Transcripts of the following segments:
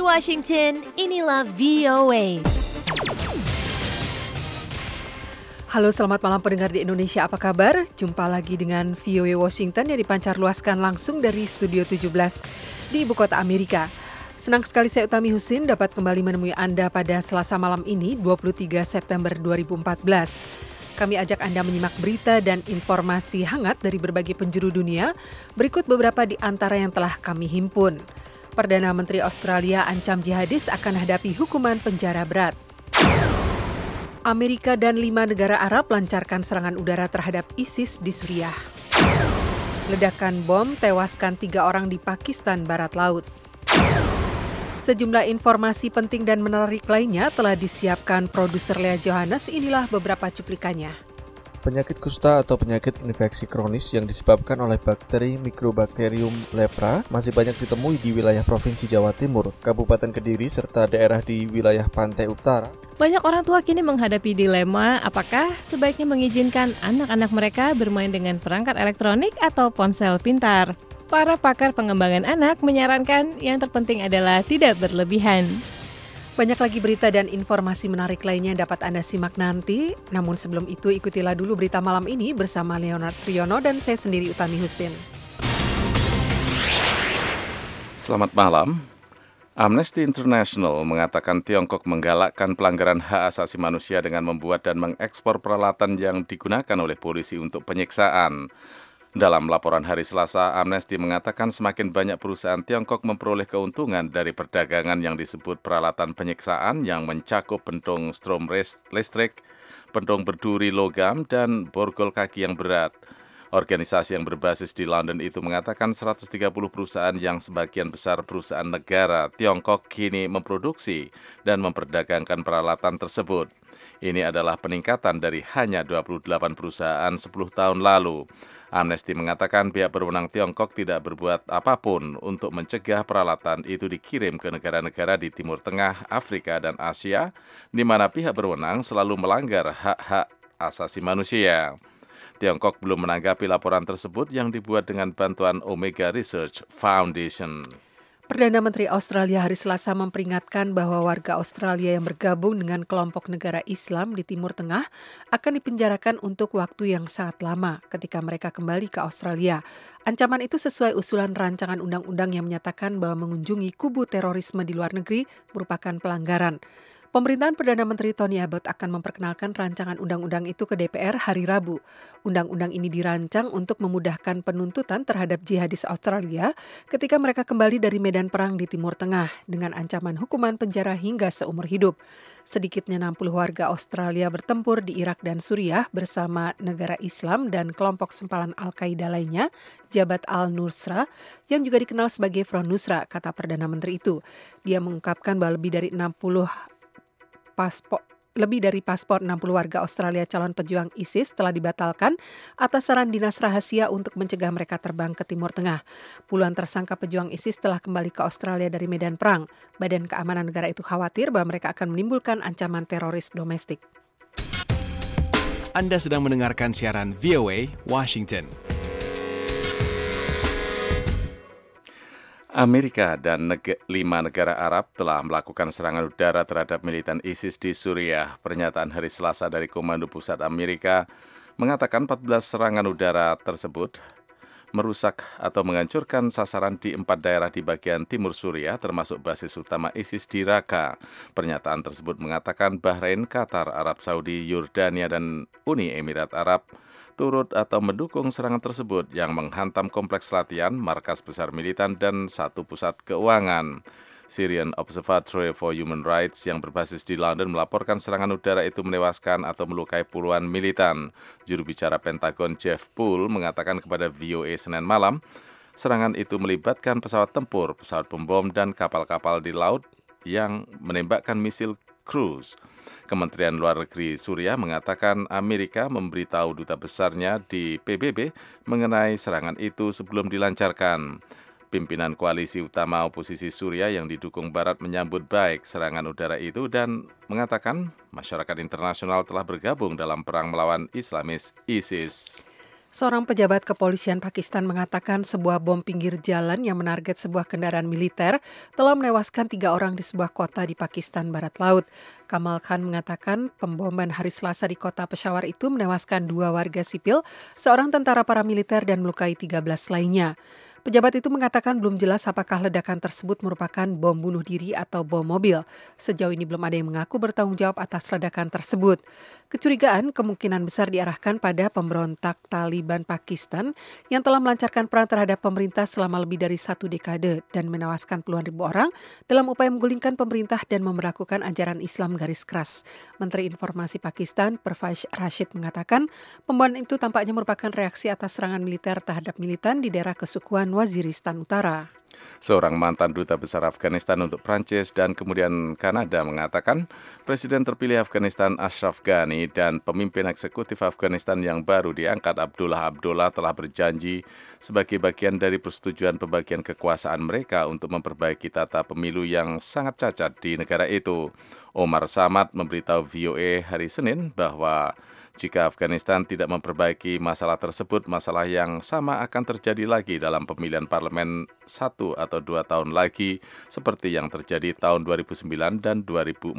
Washington, inilah VOA. Halo, selamat malam pendengar di Indonesia, apa kabar? Jumpa lagi dengan VOA Washington yang dipancarluaskan langsung dari Studio 17 di Ibu Kota Amerika. Senang sekali saya Utami Husin dapat kembali menemui Anda pada Selasa malam ini, 23 September 2014. Kami ajak Anda menyimak berita dan informasi hangat dari berbagai penjuru dunia. Berikut beberapa di antara yang telah kami himpun. Perdana Menteri Australia ancam jihadis akan hadapi hukuman penjara berat. Amerika dan 5 negara Arab lancarkan serangan udara terhadap ISIS di Suriah. Ledakan bom tewaskan 3 orang di Pakistan Barat Laut. Sejumlah informasi penting dan menarik lainnya telah disiapkan produser Lea Johannes. Inilah beberapa cuplikannya. Penyakit kusta atau penyakit infeksi kronis yang disebabkan oleh bakteri Mycobacterium lepra masih banyak ditemui di wilayah Provinsi Jawa Timur, Kabupaten Kediri, serta daerah di wilayah pantai utara. Banyak orang tua kini menghadapi dilema apakah sebaiknya mengizinkan anak-anak mereka bermain dengan perangkat elektronik atau ponsel pintar. Para pakar pengembangan anak menyarankan yang terpenting adalah tidak berlebihan. Banyak lagi berita dan informasi menarik lainnya yang dapat Anda simak nanti. Namun sebelum itu ikutilah dulu berita malam ini bersama Leonard Triono dan saya sendiri Utami Husin. Selamat malam. Amnesty International mengatakan Tiongkok menggalakkan pelanggaran hak asasi manusia dengan membuat dan mengekspor peralatan yang digunakan oleh polisi untuk penyiksaan. Dalam laporan hari Selasa, Amnesty mengatakan semakin banyak perusahaan Tiongkok memperoleh keuntungan dari perdagangan yang disebut peralatan penyiksaan yang mencakup pentung strom listrik, pentung berduri logam, dan borgol kaki yang berat. Organisasi yang berbasis di London itu mengatakan 130 perusahaan yang sebagian besar perusahaan negara Tiongkok kini memproduksi dan memperdagangkan peralatan tersebut. Ini adalah peningkatan dari hanya 28 perusahaan 10 tahun lalu. Amnesty mengatakan pihak berwenang Tiongkok tidak berbuat apapun untuk mencegah peralatan itu dikirim ke negara-negara di Timur Tengah, Afrika, dan Asia, di mana pihak berwenang selalu melanggar hak-hak asasi manusia. Tiongkok belum menanggapi laporan tersebut yang dibuat dengan bantuan Omega Research Foundation. Perdana Menteri Australia hari Selasa memperingatkan bahwa warga Australia yang bergabung dengan kelompok negara Islam di Timur Tengah akan dipenjarakan untuk waktu yang sangat lama ketika mereka kembali ke Australia. Ancaman itu sesuai usulan rancangan undang-undang yang menyatakan bahwa mengunjungi kubu terorisme di luar negeri merupakan pelanggaran. Pemerintahan Perdana Menteri Tony Abbott akan memperkenalkan rancangan undang-undang itu ke DPR hari Rabu. Undang-undang ini dirancang untuk memudahkan penuntutan terhadap jihadis Australia ketika mereka kembali dari medan perang di Timur Tengah dengan ancaman hukuman penjara hingga seumur hidup. Sedikitnya 60 warga Australia bertempur di Irak dan Suriah bersama negara Islam dan kelompok sempalan Al-Qaeda lainnya, Jabhat al-Nusra, yang juga dikenal sebagai Front Nusra, kata Perdana Menteri itu. Dia mengungkapkan bahwa lebih dari paspor 60 warga Australia calon pejuang ISIS telah dibatalkan atas saran dinas rahasia untuk mencegah mereka terbang ke Timur Tengah. Puluhan tersangka pejuang ISIS telah kembali ke Australia dari medan perang. Badan Keamanan Negara itu khawatir bahwa mereka akan menimbulkan ancaman teroris domestik. Anda sedang mendengarkan siaran VOA Washington. Amerika dan 5 negara Arab telah melakukan serangan udara terhadap militan ISIS di Suriah. Pernyataan hari Selasa dari Komando Pusat Amerika mengatakan 14 serangan udara tersebut merusak atau menghancurkan sasaran di 4 daerah di bagian timur Suriah, termasuk basis utama ISIS di Raqqa. Pernyataan tersebut mengatakan Bahrain, Qatar, Arab Saudi, Yordania, dan Uni Emirat Arab turut atau mendukung serangan tersebut yang menghantam kompleks latihan, markas besar militan, dan satu pusat keuangan. Syrian Observatory for Human Rights yang berbasis di London melaporkan serangan udara itu menewaskan atau melukai puluhan militan. Juru bicara Pentagon Jeff Poole mengatakan kepada VOA Senin malam, serangan itu melibatkan pesawat tempur, pesawat pembom, dan kapal-kapal di laut yang menembakkan misil cruise. Kementerian Luar Negeri Suriah mengatakan Amerika memberitahu duta besarnya di PBB mengenai serangan itu sebelum dilancarkan. Pimpinan koalisi utama oposisi Suriah yang didukung Barat menyambut baik serangan udara itu dan mengatakan masyarakat internasional telah bergabung dalam perang melawan Islamis ISIS. Seorang pejabat kepolisian Pakistan mengatakan sebuah bom pinggir jalan yang menarget sebuah kendaraan militer telah menewaskan 3 orang di sebuah kota di Pakistan Barat Laut. Kamal Khan mengatakan pemboman hari Selasa di kota Peshawar itu menewaskan 2 warga sipil, seorang tentara paramiliter dan melukai 13 lainnya. Pejabat itu mengatakan belum jelas apakah ledakan tersebut merupakan bom bunuh diri atau bom mobil. Sejauh ini belum ada yang mengaku bertanggung jawab atas ledakan tersebut. Kecurigaan kemungkinan besar diarahkan pada pemberontak Taliban Pakistan yang telah melancarkan perang terhadap pemerintah selama lebih dari 1 dekade dan menewaskan puluhan ribu orang dalam upaya menggulingkan pemerintah dan memberlakukan ajaran Islam garis keras. Menteri Informasi Pakistan, Pervez Rashid, mengatakan pemboman itu tampaknya merupakan reaksi atas serangan militer terhadap militan di daerah kesukuan Waziristan Utara. Seorang mantan duta besar Afghanistan untuk Prancis dan kemudian Kanada mengatakan Presiden terpilih Afghanistan Ashraf Ghani dan pemimpin eksekutif Afghanistan yang baru diangkat Abdullah Abdullah telah berjanji sebagai bagian dari persetujuan pembagian kekuasaan mereka untuk memperbaiki tata pemilu yang sangat cacat di negara itu. Omar Samad memberitahu VOA hari Senin bahwa jika Afghanistan tidak memperbaiki masalah tersebut, masalah yang sama akan terjadi lagi dalam pemilihan parlemen 1 atau 2 tahun lagi, seperti yang terjadi tahun 2009 dan 2014.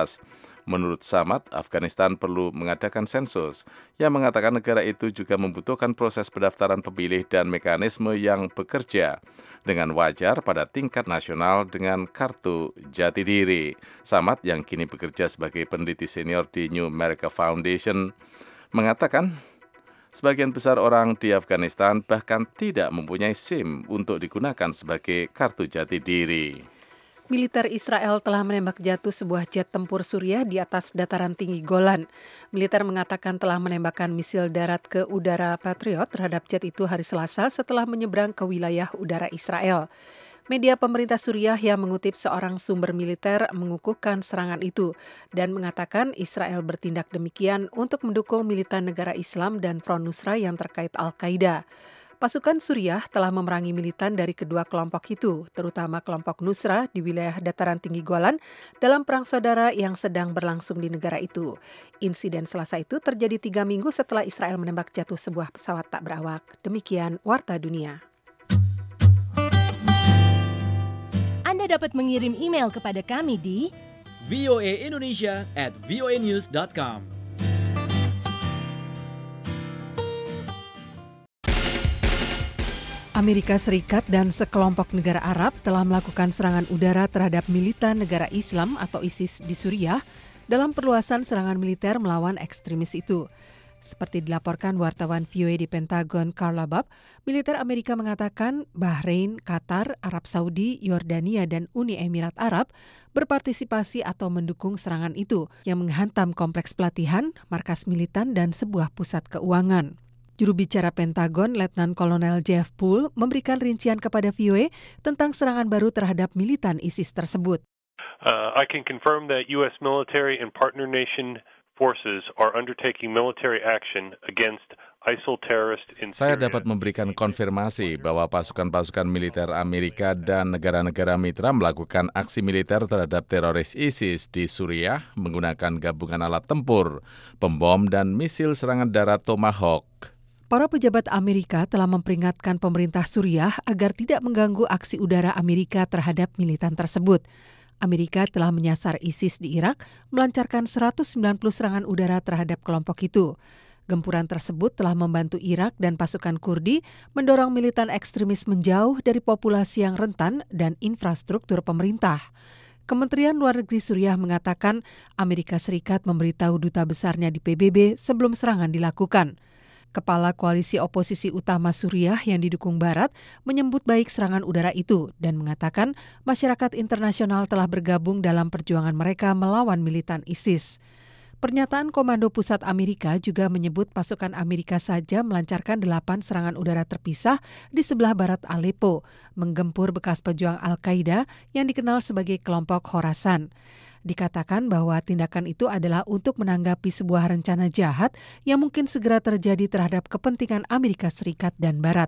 Menurut Samad, Afghanistan perlu mengadakan sensus yang mengatakan negara itu juga membutuhkan proses pendaftaran pemilih dan mekanisme yang bekerja dengan wajar pada tingkat nasional dengan kartu jati diri. Samad yang kini bekerja sebagai peneliti senior di New America Foundation mengatakan sebagian besar orang di Afghanistan bahkan tidak mempunyai SIM untuk digunakan sebagai kartu jati diri. Militer Israel telah menembak jatuh sebuah jet tempur Suriah di atas dataran tinggi Golan. Militer mengatakan telah menembakkan misil darat ke udara Patriot terhadap jet itu hari Selasa setelah menyeberang ke wilayah udara Israel. Media pemerintah Suriah yang mengutip seorang sumber militer mengukuhkan serangan itu dan mengatakan Israel bertindak demikian untuk mendukung militan negara Islam dan Front Nusra yang terkait Al-Qaeda. Pasukan Suriah telah memerangi militan dari kedua kelompok itu, terutama kelompok Nusra di wilayah dataran tinggi Golan dalam perang saudara yang sedang berlangsung di negara itu. Insiden Selasa itu terjadi 3 minggu setelah Israel menembak jatuh sebuah pesawat tak berawak. Demikian Warta Dunia. Anda dapat mengirim email kepada kami di voaindonesia@voanews.com. Amerika Serikat dan sekelompok negara Arab telah melakukan serangan udara terhadap militan negara Islam atau ISIS di Suriah dalam perluasan serangan militer melawan ekstremis itu. Seperti dilaporkan wartawan VOA di Pentagon Carla Babb, militer Amerika mengatakan Bahrain, Qatar, Arab Saudi, Yordania, dan Uni Emirat Arab berpartisipasi atau mendukung serangan itu yang menghantam kompleks pelatihan, markas militan, dan sebuah pusat keuangan. Juru bicara Pentagon, Letnan Kolonel Jeff Poole, memberikan rincian kepada VOA tentang serangan baru terhadap militan ISIS tersebut. I can confirm that U.S. military and partner nation forces are undertaking military action against ISIL terrorists in Syria. Saya dapat memberikan konfirmasi bahwa pasukan-pasukan militer Amerika dan negara-negara mitra melakukan aksi militer terhadap teroris ISIS di Suriah menggunakan gabungan alat tempur, pembom, dan misil serangan darat Tomahawk. Para pejabat Amerika telah memperingatkan pemerintah Suriah agar tidak mengganggu aksi udara Amerika terhadap militan tersebut. Amerika telah menyasar ISIS di Irak, melancarkan 190 serangan udara terhadap kelompok itu. Gempuran tersebut telah membantu Irak dan pasukan Kurdi mendorong militan ekstremis menjauh dari populasi yang rentan dan infrastruktur pemerintah. Kementerian Luar Negeri Suriah mengatakan Amerika Serikat memberitahu duta besarnya di PBB sebelum serangan dilakukan. Kepala Koalisi Oposisi Utama Suriah yang didukung Barat menyambut baik serangan udara itu dan mengatakan masyarakat internasional telah bergabung dalam perjuangan mereka melawan militan ISIS. Pernyataan Komando Pusat Amerika juga menyebut pasukan Amerika saja melancarkan 8 serangan udara terpisah di sebelah barat Aleppo, menggempur bekas pejuang Al-Qaeda yang dikenal sebagai kelompok Khorasan. Dikatakan bahwa tindakan itu adalah untuk menanggapi sebuah rencana jahat yang mungkin segera terjadi terhadap kepentingan Amerika Serikat dan Barat.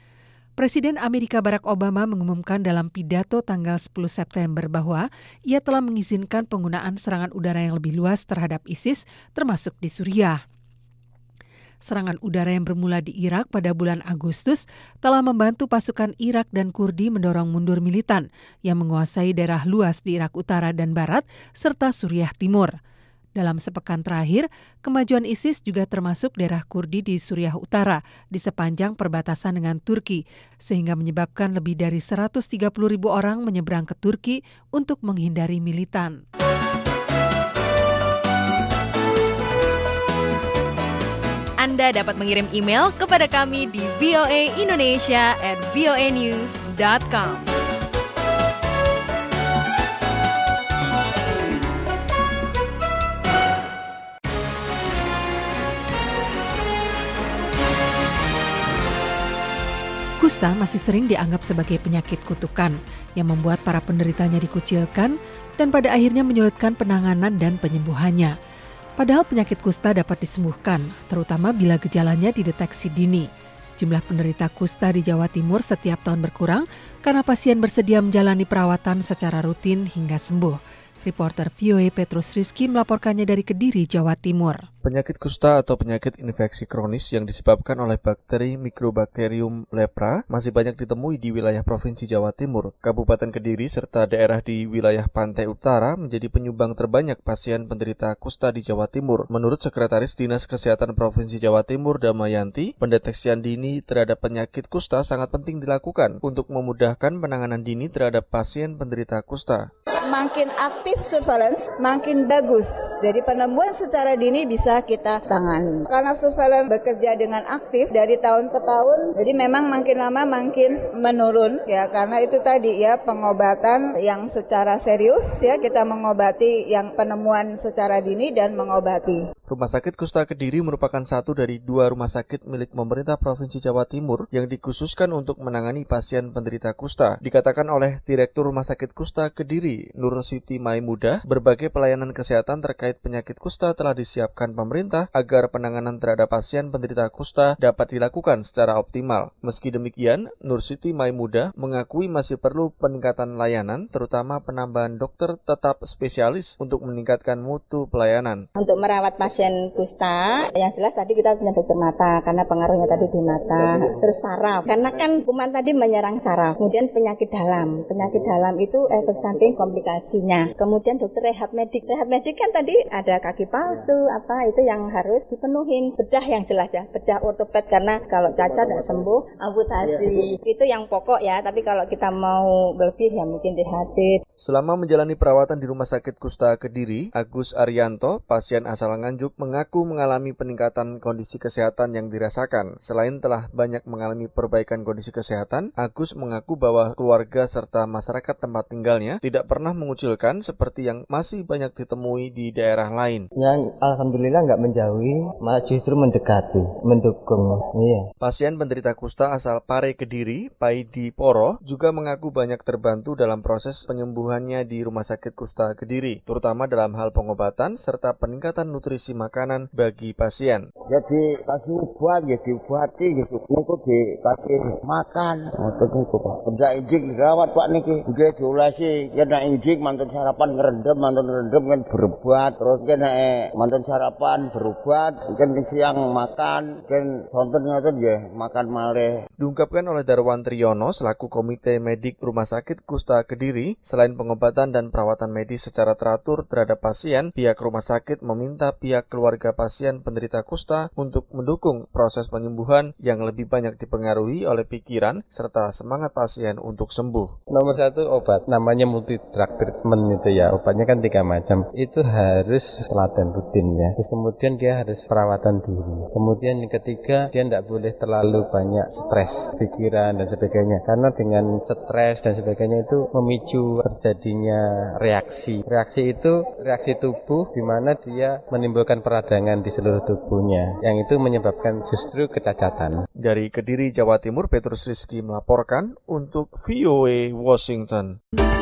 Presiden Amerika Barack Obama mengumumkan dalam pidato tanggal 10 September bahwa ia telah mengizinkan penggunaan serangan udara yang lebih luas terhadap ISIS, termasuk di Suriah. Serangan udara yang bermula di Irak pada bulan Agustus telah membantu pasukan Irak dan Kurdi mendorong mundur militan yang menguasai daerah luas di Irak Utara dan Barat serta Suriah Timur. Dalam sepekan terakhir, kemajuan ISIS juga termasuk daerah Kurdi di Suriah Utara di sepanjang perbatasan dengan Turki, sehingga menyebabkan lebih dari 130.000 orang menyeberang ke Turki untuk menghindari militan. Anda dapat mengirim email kepada kami di voaindonesia@voanews.com. Kusta masih sering dianggap sebagai penyakit kutukan yang membuat para penderitanya dikucilkan dan pada akhirnya menyulitkan penanganan dan penyembuhannya. Padahal penyakit kusta dapat disembuhkan, terutama bila gejalanya dideteksi dini. Jumlah penderita kusta di Jawa Timur setiap tahun berkurang karena pasien bersedia menjalani perawatan secara rutin hingga sembuh. Reporter VOA Petrus Rizky melaporkannya dari Kediri, Jawa Timur. Penyakit kusta atau penyakit infeksi kronis yang disebabkan oleh bakteri Mycobacterium lepra masih banyak ditemui di wilayah Provinsi Jawa Timur. Kabupaten Kediri serta daerah di wilayah Pantai Utara menjadi penyumbang terbanyak pasien penderita kusta di Jawa Timur. Menurut Sekretaris Dinas Kesehatan Provinsi Jawa Timur Damayanti, pendeteksian dini terhadap penyakit kusta sangat penting dilakukan untuk memudahkan penanganan dini terhadap pasien penderita kusta. Makin aktif surveillance, makin bagus. Jadi penemuan secara dini bisa kita tangani. Karena surveillance bekerja dengan aktif dari tahun ke tahun, jadi memang makin lama makin menurun ya, karena itu tadi ya pengobatan yang secara serius ya, kita mengobati yang penemuan secara dini dan mengobati. Rumah Sakit Kusta Kediri merupakan satu dari 2 rumah sakit milik pemerintah Provinsi Jawa Timur yang dikhususkan untuk menangani pasien penderita kusta. Dikatakan oleh Direktur Rumah Sakit Kusta Kediri, Nur Siti Maimudah, berbagai pelayanan kesehatan terkait penyakit kusta telah disiapkan pemerintah agar penanganan terhadap pasien penderita kusta dapat dilakukan secara optimal. Meski demikian, Nur Siti Maimudah mengakui masih perlu peningkatan layanan, terutama penambahan dokter tetap spesialis untuk meningkatkan mutu pelayanan. Untuk merawat pasien kusta, yang jelas tadi kita punya dokter mata, karena pengaruhnya tadi di mata, terus saraf, karena kan kuman tadi menyerang saraf, kemudian penyakit dalam itu efek samping komplikasinya, kemudian dokter rehab medik kan tadi ada kaki palsu, itu yang harus dipenuhin, bedah yang jelas ya, bedah ortoped, karena kalau cacat tidak sembuh, amputasi, itu yang pokok ya, tapi kalau kita mau lebih ya mungkin dihadir. Selama menjalani perawatan di Rumah Sakit Kusta Kediri, Agus Arianto, pasien asal Nganjuk, mengaku mengalami peningkatan kondisi kesehatan yang dirasakan. Selain telah banyak mengalami perbaikan kondisi kesehatan, Agus mengaku bahwa keluarga serta masyarakat tempat tinggalnya tidak pernah mengucilkan seperti yang masih banyak ditemui di daerah lain. Yang alhamdulillah nggak menjauhi, malah justru mendekati, mendukung. Iya. Pasien penderita kusta asal Pare Kediri, Paidi Poro, juga mengaku banyak terbantu dalam proses penyembuhannya di Rumah Sakit Kusta Kediri, terutama dalam hal pengobatan serta peningkatan nutrisi makanan bagi pasien. Jadi kasih obat, ya diobati, ya dikasih makan. Maksudnya itu Pak. Benda injik dirawat Pak niki. Juga diolesi, kena injik mantan sarapan ngerendam kan berobat. Terus kena mantan sarapan berobat, kan siang makan, kan sonten ya makan malih. Diungkapkan oleh Darwan Triyono selaku Komite Medik Rumah Sakit Kusta Kediri, selain pengobatan dan perawatan medis secara teratur terhadap pasien, pihak rumah sakit meminta pihak keluarga pasien penderita kusta untuk mendukung proses penyembuhan yang lebih banyak dipengaruhi oleh pikiran serta semangat pasien untuk sembuh. Nomor 1 obat, namanya multi drug treatment itu ya, obatnya kan 3 macam. Itu harus telaten rutin ya. Terus kemudian dia harus perawatan diri. Kemudian yang ketiga, dia tidak boleh terlalu banyak stres, pikiran dan sebagainya. Karena dengan stres dan sebagainya itu memicu terjadinya reaksi. Reaksi itu reaksi tubuh di mana dia menimbulkan peradangan di seluruh tubuhnya, yang itu menyebabkan justru kecacatan. Dari Kediri, Jawa Timur, Petrus Rizky melaporkan untuk VOA Washington.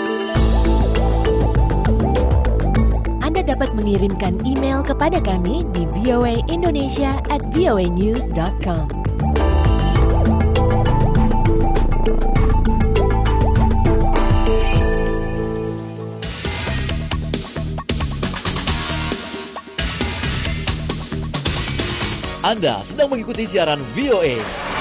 Anda dapat mengirimkan email kepada kami di voaindonesia@voanews.com. Anda sedang mengikuti siaran VOA.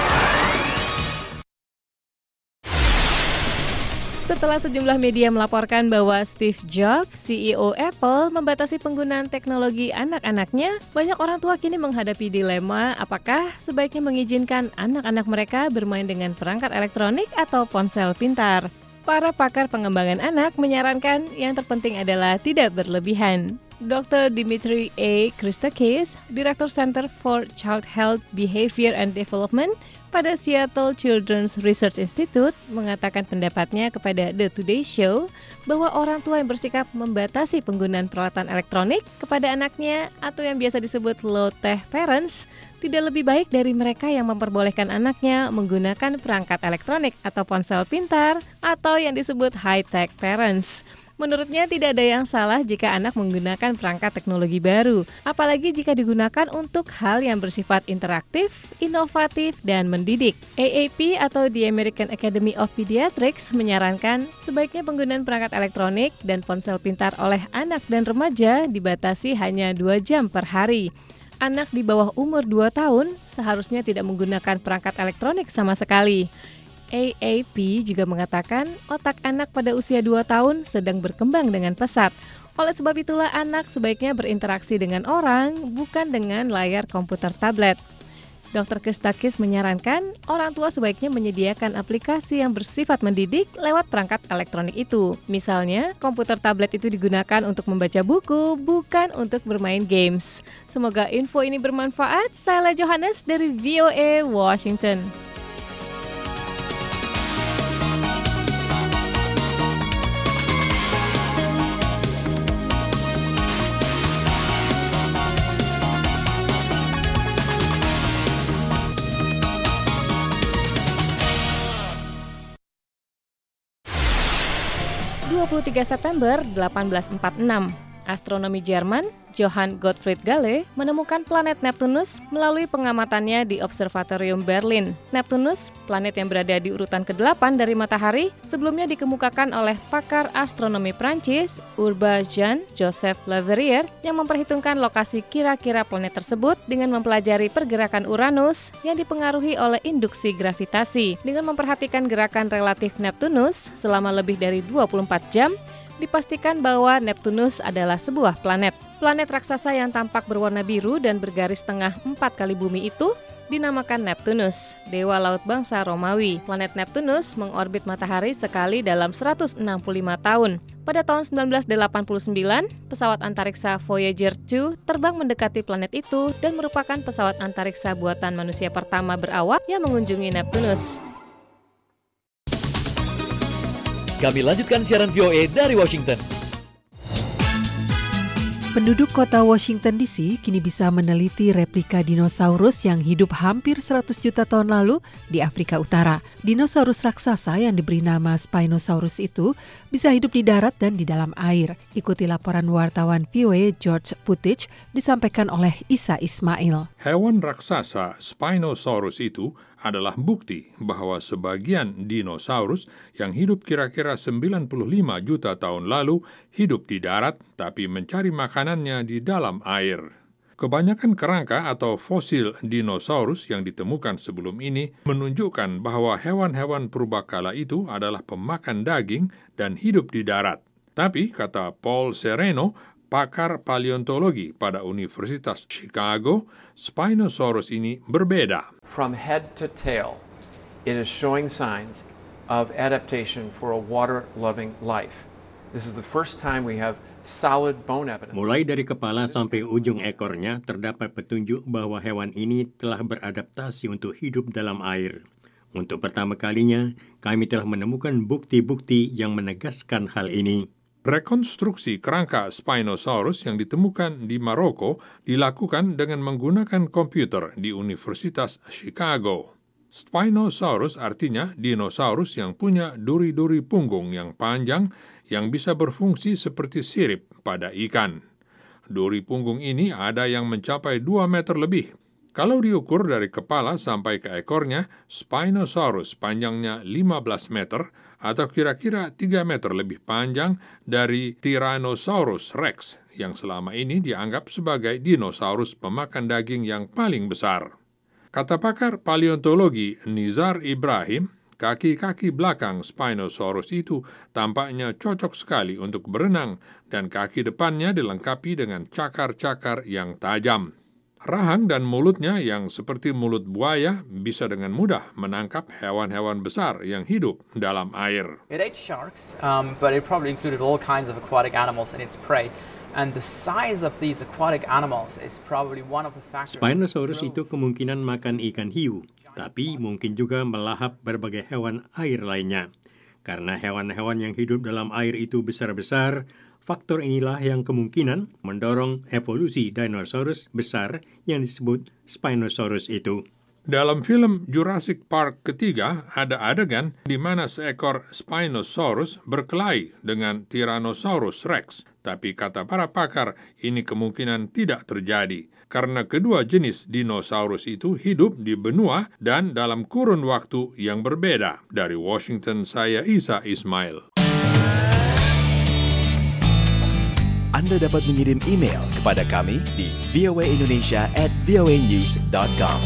Setelah sejumlah media melaporkan bahwa Steve Jobs, CEO Apple, membatasi penggunaan teknologi anak-anaknya, banyak orang tua kini menghadapi dilema apakah sebaiknya mengizinkan anak-anak mereka bermain dengan perangkat elektronik atau ponsel pintar. Para pakar pengembangan anak menyarankan yang terpenting adalah tidak berlebihan. Dr. Dimitri A. Christakis, Direktur Center for Child Health, Behavior and Development pada Seattle Children's Research Institute, mengatakan pendapatnya kepada The Today Show bahwa orang tua yang bersikap membatasi penggunaan peralatan elektronik kepada anaknya atau yang biasa disebut low-tech parents tidak lebih baik dari mereka yang memperbolehkan anaknya menggunakan perangkat elektronik atau ponsel pintar atau yang disebut high-tech parents. Menurutnya tidak ada yang salah jika anak menggunakan perangkat teknologi baru, apalagi jika digunakan untuk hal yang bersifat interaktif, inovatif, dan mendidik. AAP atau The American Academy of Pediatrics menyarankan sebaiknya penggunaan perangkat elektronik dan ponsel pintar oleh anak dan remaja dibatasi hanya 2 jam per hari. Anak di bawah umur 2 tahun seharusnya tidak menggunakan perangkat elektronik sama sekali. AAP juga mengatakan otak anak pada usia 2 tahun sedang berkembang dengan pesat. Oleh sebab itulah anak sebaiknya berinteraksi dengan orang, bukan dengan layar komputer tablet. Dr. Christakis menyarankan orang tua sebaiknya menyediakan aplikasi yang bersifat mendidik lewat perangkat elektronik itu. Misalnya, komputer tablet itu digunakan untuk membaca buku, bukan untuk bermain games. Semoga info ini bermanfaat. Saya Johannes dari VOA Washington. September 1846, astronomi Jerman Johann Gottfried Galle menemukan planet Neptunus melalui pengamatannya di Observatorium Berlin. Neptunus, planet yang berada di urutan ke-8 dari matahari, sebelumnya dikemukakan oleh pakar astronomi Prancis, Urbain Jean-Joseph Leverrier, yang memperhitungkan lokasi kira-kira planet tersebut dengan mempelajari pergerakan Uranus yang dipengaruhi oleh induksi gravitasi. Dengan memperhatikan gerakan relatif Neptunus selama lebih dari 24 jam, dipastikan bahwa Neptunus adalah sebuah planet. Planet raksasa yang tampak berwarna biru dan bergaris tengah 4 kali bumi itu dinamakan Neptunus, dewa laut bangsa Romawi. Planet Neptunus mengorbit matahari sekali dalam 165 tahun. Pada tahun 1989, pesawat antariksa Voyager 2 terbang mendekati planet itu dan merupakan pesawat antariksa buatan manusia pertama berawak yang mengunjungi Neptunus. Kami lanjutkan siaran VOA dari Washington. Penduduk kota Washington DC kini bisa meneliti replika dinosaurus yang hidup hampir 100 juta tahun lalu di Afrika Utara. Dinosaurus raksasa yang diberi nama Spinosaurus itu bisa hidup di darat dan di dalam air. Ikuti laporan wartawan VOA George Puttich disampaikan oleh Isa Ismail. Hewan raksasa Spinosaurus itu adalah bukti bahwa sebagian dinosaurus yang hidup kira-kira 95 juta tahun lalu hidup di darat tapi mencari makanannya di dalam air. Kebanyakan kerangka atau fosil dinosaurus yang ditemukan sebelum ini menunjukkan bahwa hewan-hewan purbakala itu adalah pemakan daging dan hidup di darat. Tapi, kata Paul Sereno, pakar paleontologi pada Universitas Chicago, Spinosaurus ini berbeda. From head to tail, it is showing signs of adaptation for a water-loving life. This is the first time we have solid bone evidence. Mulai dari kepala sampai ujung ekornya terdapat petunjuk bahwa hewan ini telah beradaptasi untuk hidup dalam air. Untuk pertama kalinya, kami telah menemukan bukti-bukti yang menegaskan hal ini. Rekonstruksi kerangka Spinosaurus yang ditemukan di Maroko dilakukan dengan menggunakan komputer di Universitas Chicago. Spinosaurus artinya dinosaurus yang punya duri-duri punggung yang panjang yang bisa berfungsi seperti sirip pada ikan. Duri punggung ini ada yang mencapai 2 meter lebih. Kalau diukur dari kepala sampai ke ekornya, Spinosaurus panjangnya 15 meter atau kira-kira 3 meter lebih panjang dari Tyrannosaurus Rex yang selama ini dianggap sebagai dinosaurus pemakan daging yang paling besar. Kata pakar paleontologi Nizar Ibrahim, kaki-kaki belakang Spinosaurus itu tampaknya cocok sekali untuk berenang dan kaki depannya dilengkapi dengan cakar-cakar yang tajam. Rahang dan mulutnya yang seperti mulut buaya bisa dengan mudah menangkap hewan-hewan besar yang hidup dalam air. It ate sharks, but it probably included all kinds of aquatic animals in its prey. And the size of these aquatic animals is probably one of the factors. Spinosaurus itu kemungkinan makan ikan hiu, tapi mungkin juga melahap berbagai hewan air lainnya. Karena hewan-hewan yang hidup dalam air itu besar-besar, faktor inilah yang kemungkinan mendorong evolusi dinosaurus besar yang disebut Spinosaurus itu. Dalam film Jurassic Park ketiga, ada adegan di mana seekor Spinosaurus berkelahi dengan Tyrannosaurus Rex. Tapi kata para pakar, ini kemungkinan tidak terjadi, karena kedua jenis dinosaurus itu hidup di benua dan dalam kurun waktu yang berbeda. Dari Washington, saya Isa Ismail. Anda dapat mengirim email kepada kami di voaindonesia@voanews.com.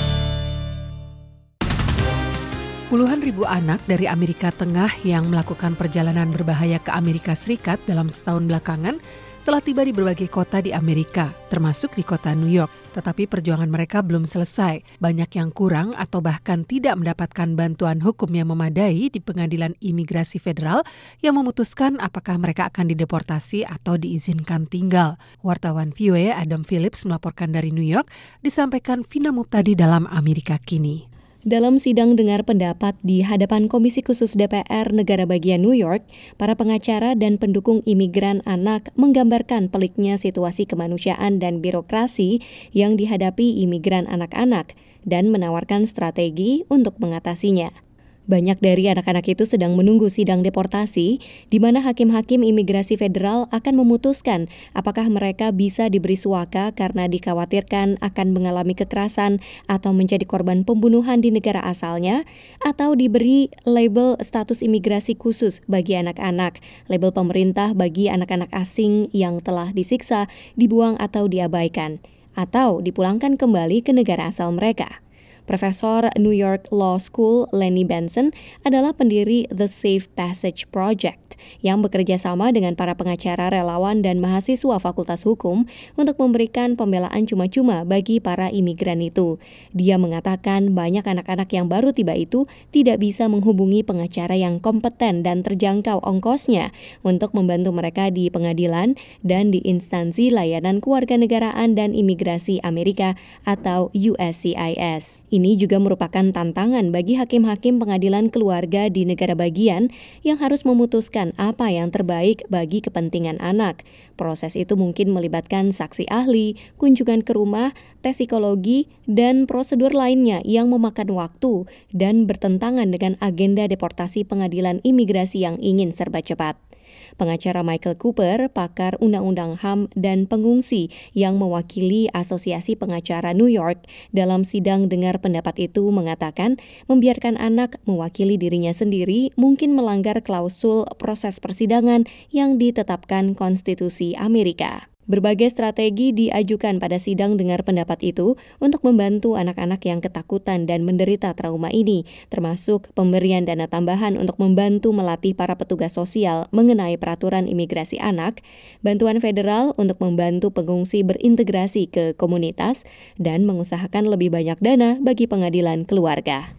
Puluhan ribu anak dari Amerika Tengah yang melakukan perjalanan berbahaya ke Amerika Serikat dalam setahun belakangan telah tiba di berbagai kota di Amerika, termasuk di kota New York. Tetapi perjuangan mereka belum selesai. Banyak yang kurang atau bahkan tidak mendapatkan bantuan hukum yang memadai di Pengadilan Imigrasi Federal yang memutuskan apakah mereka akan dideportasi atau diizinkan tinggal. Wartawan VOA Adam Phillips melaporkan dari New York, disampaikan Vina Muptadi dalam Amerika Kini. Dalam sidang dengar pendapat di hadapan Komisi Khusus DPR Negara Bagian New York, para pengacara dan pendukung imigran anak menggambarkan peliknya situasi kemanusiaan dan birokrasi yang dihadapi imigran anak-anak dan menawarkan strategi untuk mengatasinya. Banyak dari anak-anak itu sedang menunggu sidang deportasi, di mana hakim-hakim imigrasi federal akan memutuskan apakah mereka bisa diberi suaka karena dikhawatirkan akan mengalami kekerasan atau menjadi korban pembunuhan di negara asalnya, atau diberi label status imigrasi khusus bagi anak-anak, label pemerintah bagi anak-anak asing yang telah disiksa, dibuang atau diabaikan, atau dipulangkan kembali ke negara asal mereka. Profesor New York Law School Lenny Benson adalah pendiri The Safe Passage Project yang bekerja sama dengan para pengacara, relawan, dan mahasiswa Fakultas Hukum untuk memberikan pembelaan cuma-cuma bagi para imigran itu. Dia mengatakan banyak anak-anak yang baru tiba itu tidak bisa menghubungi pengacara yang kompeten dan terjangkau ongkosnya untuk membantu mereka di pengadilan dan di instansi layanan kewarganegaraan dan imigrasi Amerika atau USCIS. Ini juga merupakan tantangan bagi hakim-hakim pengadilan keluarga di negara bagian yang harus memutuskan apa yang terbaik bagi kepentingan anak. Proses itu mungkin melibatkan saksi ahli, kunjungan ke rumah, tes psikologi, dan prosedur lainnya yang memakan waktu dan bertentangan dengan agenda deportasi pengadilan imigrasi yang ingin serba cepat. Pengacara Michael Cooper, pakar undang-undang HAM dan pengungsi yang mewakili Asosiasi Pengacara New York dalam sidang dengar pendapat itu mengatakan membiarkan anak mewakili dirinya sendiri mungkin melanggar klausul proses persidangan yang ditetapkan konstitusi Amerika. Berbagai strategi diajukan pada sidang dengar pendapat itu untuk membantu anak-anak yang ketakutan dan menderita trauma ini, termasuk pemberian dana tambahan untuk membantu melatih para petugas sosial mengenai peraturan imigrasi anak, bantuan federal untuk membantu pengungsi berintegrasi ke komunitas, dan mengusahakan lebih banyak dana bagi pengadilan keluarga.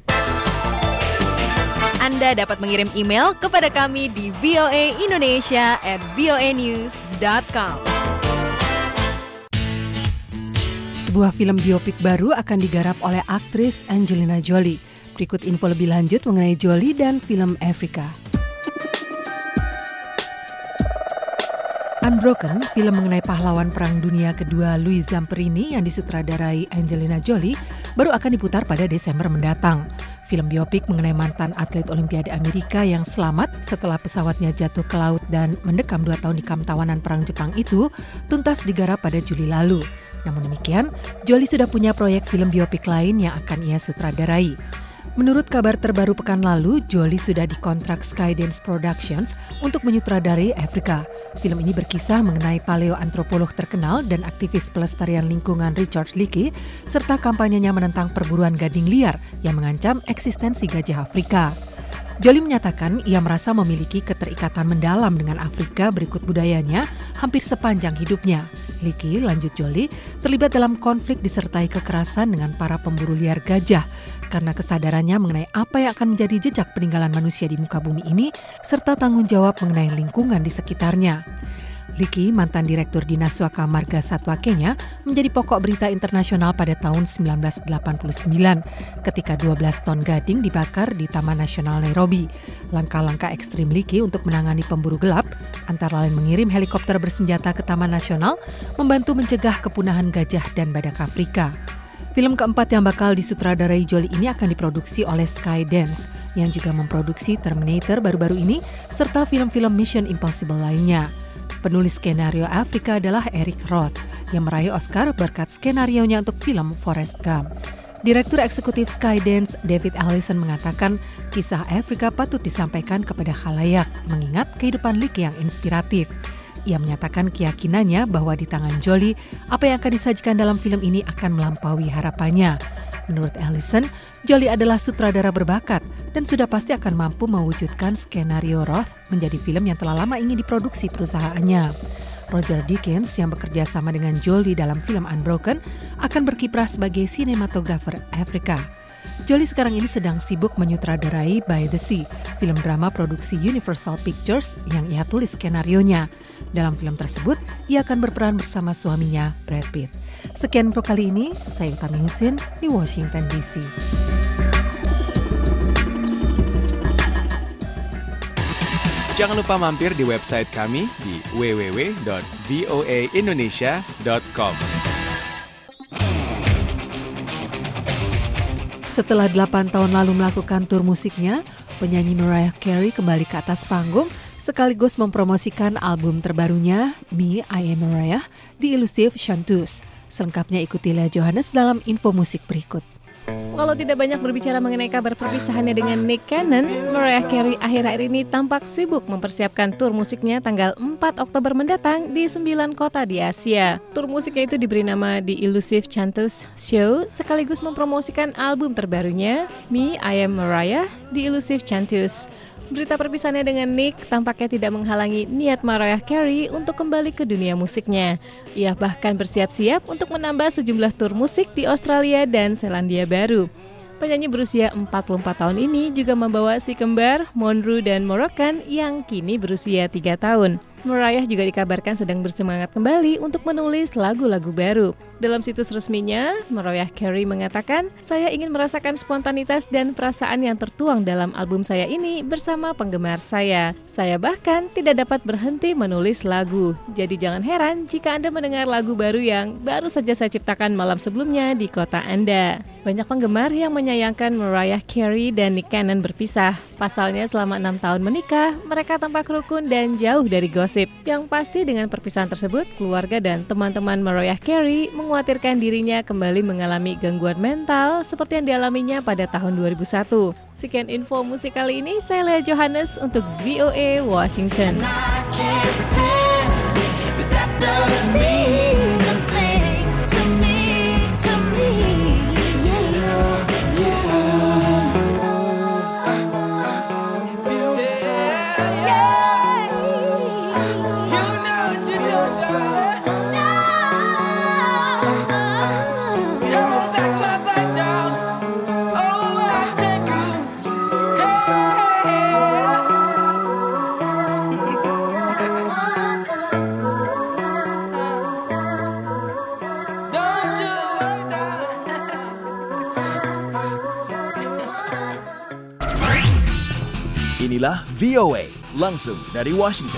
Anda dapat mengirim email kepada kami di voaindonesia@voanews.com. Sebuah film biopik baru akan digarap oleh aktris Angelina Jolie. Berikut info lebih lanjut mengenai Jolie dan film Africa. Unbroken, film mengenai pahlawan Perang Dunia Kedua Louis Zamperini yang disutradarai Angelina Jolie, baru akan diputar pada Desember mendatang. Film biopik mengenai mantan atlet Olimpiade Amerika yang selamat setelah pesawatnya jatuh ke laut dan mendekam 2 tahun di kamp tawanan Perang Jepang itu tuntas digarap pada Juli lalu. Namun demikian, Jolie sudah punya proyek film biopik lain yang akan ia sutradarai. Menurut kabar terbaru pekan lalu, Jolie sudah dikontrak Skydance Productions untuk menyutradarai Afrika. Film ini berkisah mengenai paleoantropolog terkenal dan aktivis pelestarian lingkungan Richard Leakey, serta kampanyenya menentang perburuan gading liar yang mengancam eksistensi gajah Afrika. Jolie menyatakan ia merasa memiliki keterikatan mendalam dengan Afrika berikut budayanya hampir sepanjang hidupnya. Leakey, lanjut Jolie, terlibat dalam konflik disertai kekerasan dengan para pemburu liar gajah karena kesadarannya mengenai apa yang akan menjadi jejak peninggalan manusia di muka bumi ini serta tanggung jawab mengenai lingkungan di sekitarnya. Leakey, mantan Direktur Dinas Swaka Marga Satwa Kenya, menjadi pokok berita internasional pada tahun 1989 ketika 12 ton gading dibakar di Taman Nasional Nairobi. Langkah-langkah ekstrim Leakey untuk menangani pemburu gelap, antara lain mengirim helikopter bersenjata ke Taman Nasional, membantu mencegah kepunahan gajah dan badak Afrika. Film keempat yang bakal disutradarai Jolie ini akan diproduksi oleh Skydance, yang juga memproduksi Terminator baru-baru ini, serta film-film Mission Impossible lainnya. Penulis skenario Afrika adalah Eric Roth, yang meraih Oscar berkat skenarionya untuk film Forrest Gump. Direktur Eksekutif Skydance, David Allison, mengatakan kisah Afrika patut disampaikan kepada khalayak, mengingat kehidupan Leakey yang inspiratif. Ia menyatakan keyakinannya bahwa di tangan Jolie, apa yang akan disajikan dalam film ini akan melampaui harapannya. Menurut Allison, Jolie adalah sutradara berbakat dan sudah pasti akan mampu mewujudkan skenario Roth menjadi film yang telah lama ingin diproduksi perusahaannya. Roger Deakins yang bekerja sama dengan Jolie dalam film Unbroken akan berkiprah sebagai sinematografer Afrika. Jolie sekarang ini sedang sibuk menyutradarai By the Sea, film drama produksi Universal Pictures yang ia tulis skenarionya. Dalam film tersebut, ia akan berperan bersama suaminya, Brad Pitt. Sekian pro kali ini, saya Utami Husin di Washington DC. Jangan lupa mampir di website kami di www.voaindonesia.com. Setelah 8 tahun lalu melakukan tur musiknya, penyanyi Mariah Carey kembali ke atas panggung sekaligus mempromosikan album terbarunya, Me, I Am Mariah, di Elusive Chanteuse. Selengkapnya ikuti Lea Johannes dalam info musik berikut. Walau tidak banyak berbicara mengenai kabar perpisahannya dengan Nick Cannon, Mariah Carey akhir-akhir ini tampak sibuk mempersiapkan tur musiknya tanggal 4 Oktober mendatang di 9 kota di Asia. Tur musiknya itu diberi nama The Elusive Chanteuse Show, sekaligus mempromosikan album terbarunya, Me, I Am Mariah, The Elusive Chanteuse. Berita perpisahannya dengan Nick tampaknya tidak menghalangi niat Mariah Carey untuk kembali ke dunia musiknya. Ia bahkan bersiap-siap untuk menambah sejumlah tur musik di Australia dan Selandia Baru. Penyanyi berusia 44 tahun ini juga membawa si kembar Monroe dan Moroccan yang kini berusia 3 tahun. Mariah juga dikabarkan sedang bersemangat kembali untuk menulis lagu-lagu baru. Dalam situs resminya, Mariah Carey mengatakan, "Saya ingin merasakan spontanitas dan perasaan yang tertuang dalam album saya ini bersama penggemar saya. Saya bahkan tidak dapat berhenti menulis lagu. Jadi jangan heran jika Anda mendengar lagu baru yang baru saja saya ciptakan malam sebelumnya di kota Anda." Banyak penggemar yang menyayangkan Mariah Carey dan Nick Cannon berpisah. Pasalnya selama 6 tahun menikah, mereka tampak rukun dan jauh dari gosip. Yang pasti dengan perpisahan tersebut, keluarga dan teman-teman Mariah Carey mengkhawatirkan dirinya kembali mengalami gangguan mental seperti yang dialaminya pada tahun 2001. Sekian info musik kali ini, saya Lea Johannes untuk VOA Washington. Inilah VOA, langsung dari Washington.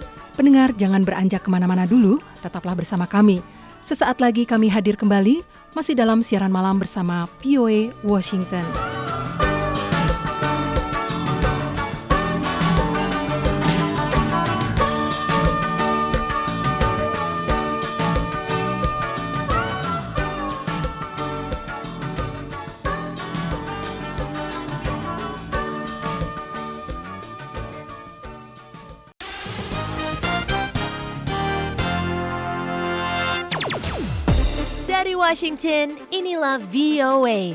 Pendengar, jangan beranjak kemana-mana dulu, tetaplah bersama kami. Sesaat lagi kami hadir kembali Masih dalam siaran malam bersama VOA Washington. Dari Washington, inilah VOA.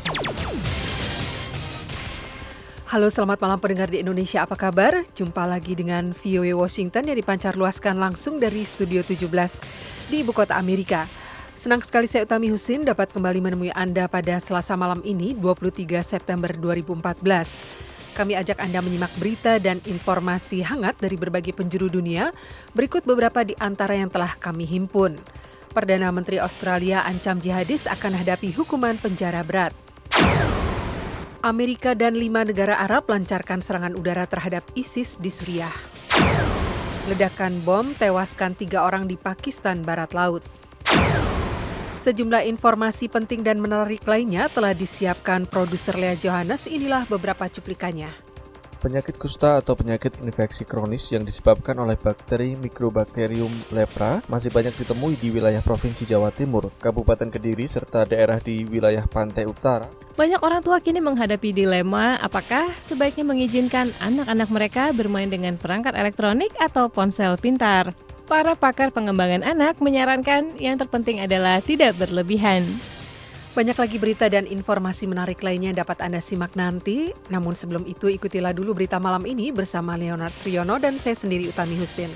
Halo, selamat malam pendengar di Indonesia, apa kabar? Jumpa lagi dengan VOA Washington yang dipancarluaskan langsung dari Studio 17 di Ibu Kota Amerika. Senang sekali saya Utami Husin dapat kembali menemui Anda pada Selasa malam ini, 23 September 2014. Kami ajak Anda menyimak berita dan informasi hangat dari berbagai penjuru dunia. Berikut beberapa di antara yang telah kami himpun. Perdana Menteri Australia ancam jihadis akan hadapi hukuman penjara berat. Amerika dan 5 negara Arab lancarkan serangan udara terhadap ISIS di Suriah. Ledakan bom tewaskan 3 orang di Pakistan Barat Laut. Sejumlah informasi penting dan menarik lainnya telah disiapkan produser Lea Johannes. Inilah beberapa cuplikannya. Penyakit kusta atau penyakit infeksi kronis yang disebabkan oleh bakteri Mycobacterium lepra masih banyak ditemui di wilayah Provinsi Jawa Timur, Kabupaten Kediri, serta daerah di wilayah Pantai Utara. Banyak orang tua kini menghadapi dilema apakah sebaiknya mengizinkan anak-anak mereka bermain dengan perangkat elektronik atau ponsel pintar. Para pakar pengembangan anak menyarankan yang terpenting adalah tidak berlebihan. Banyak lagi berita dan informasi menarik lainnya yang dapat Anda simak nanti. Namun sebelum itu ikutilah dulu berita malam ini bersama Leonard Triono dan saya sendiri Utami Husin.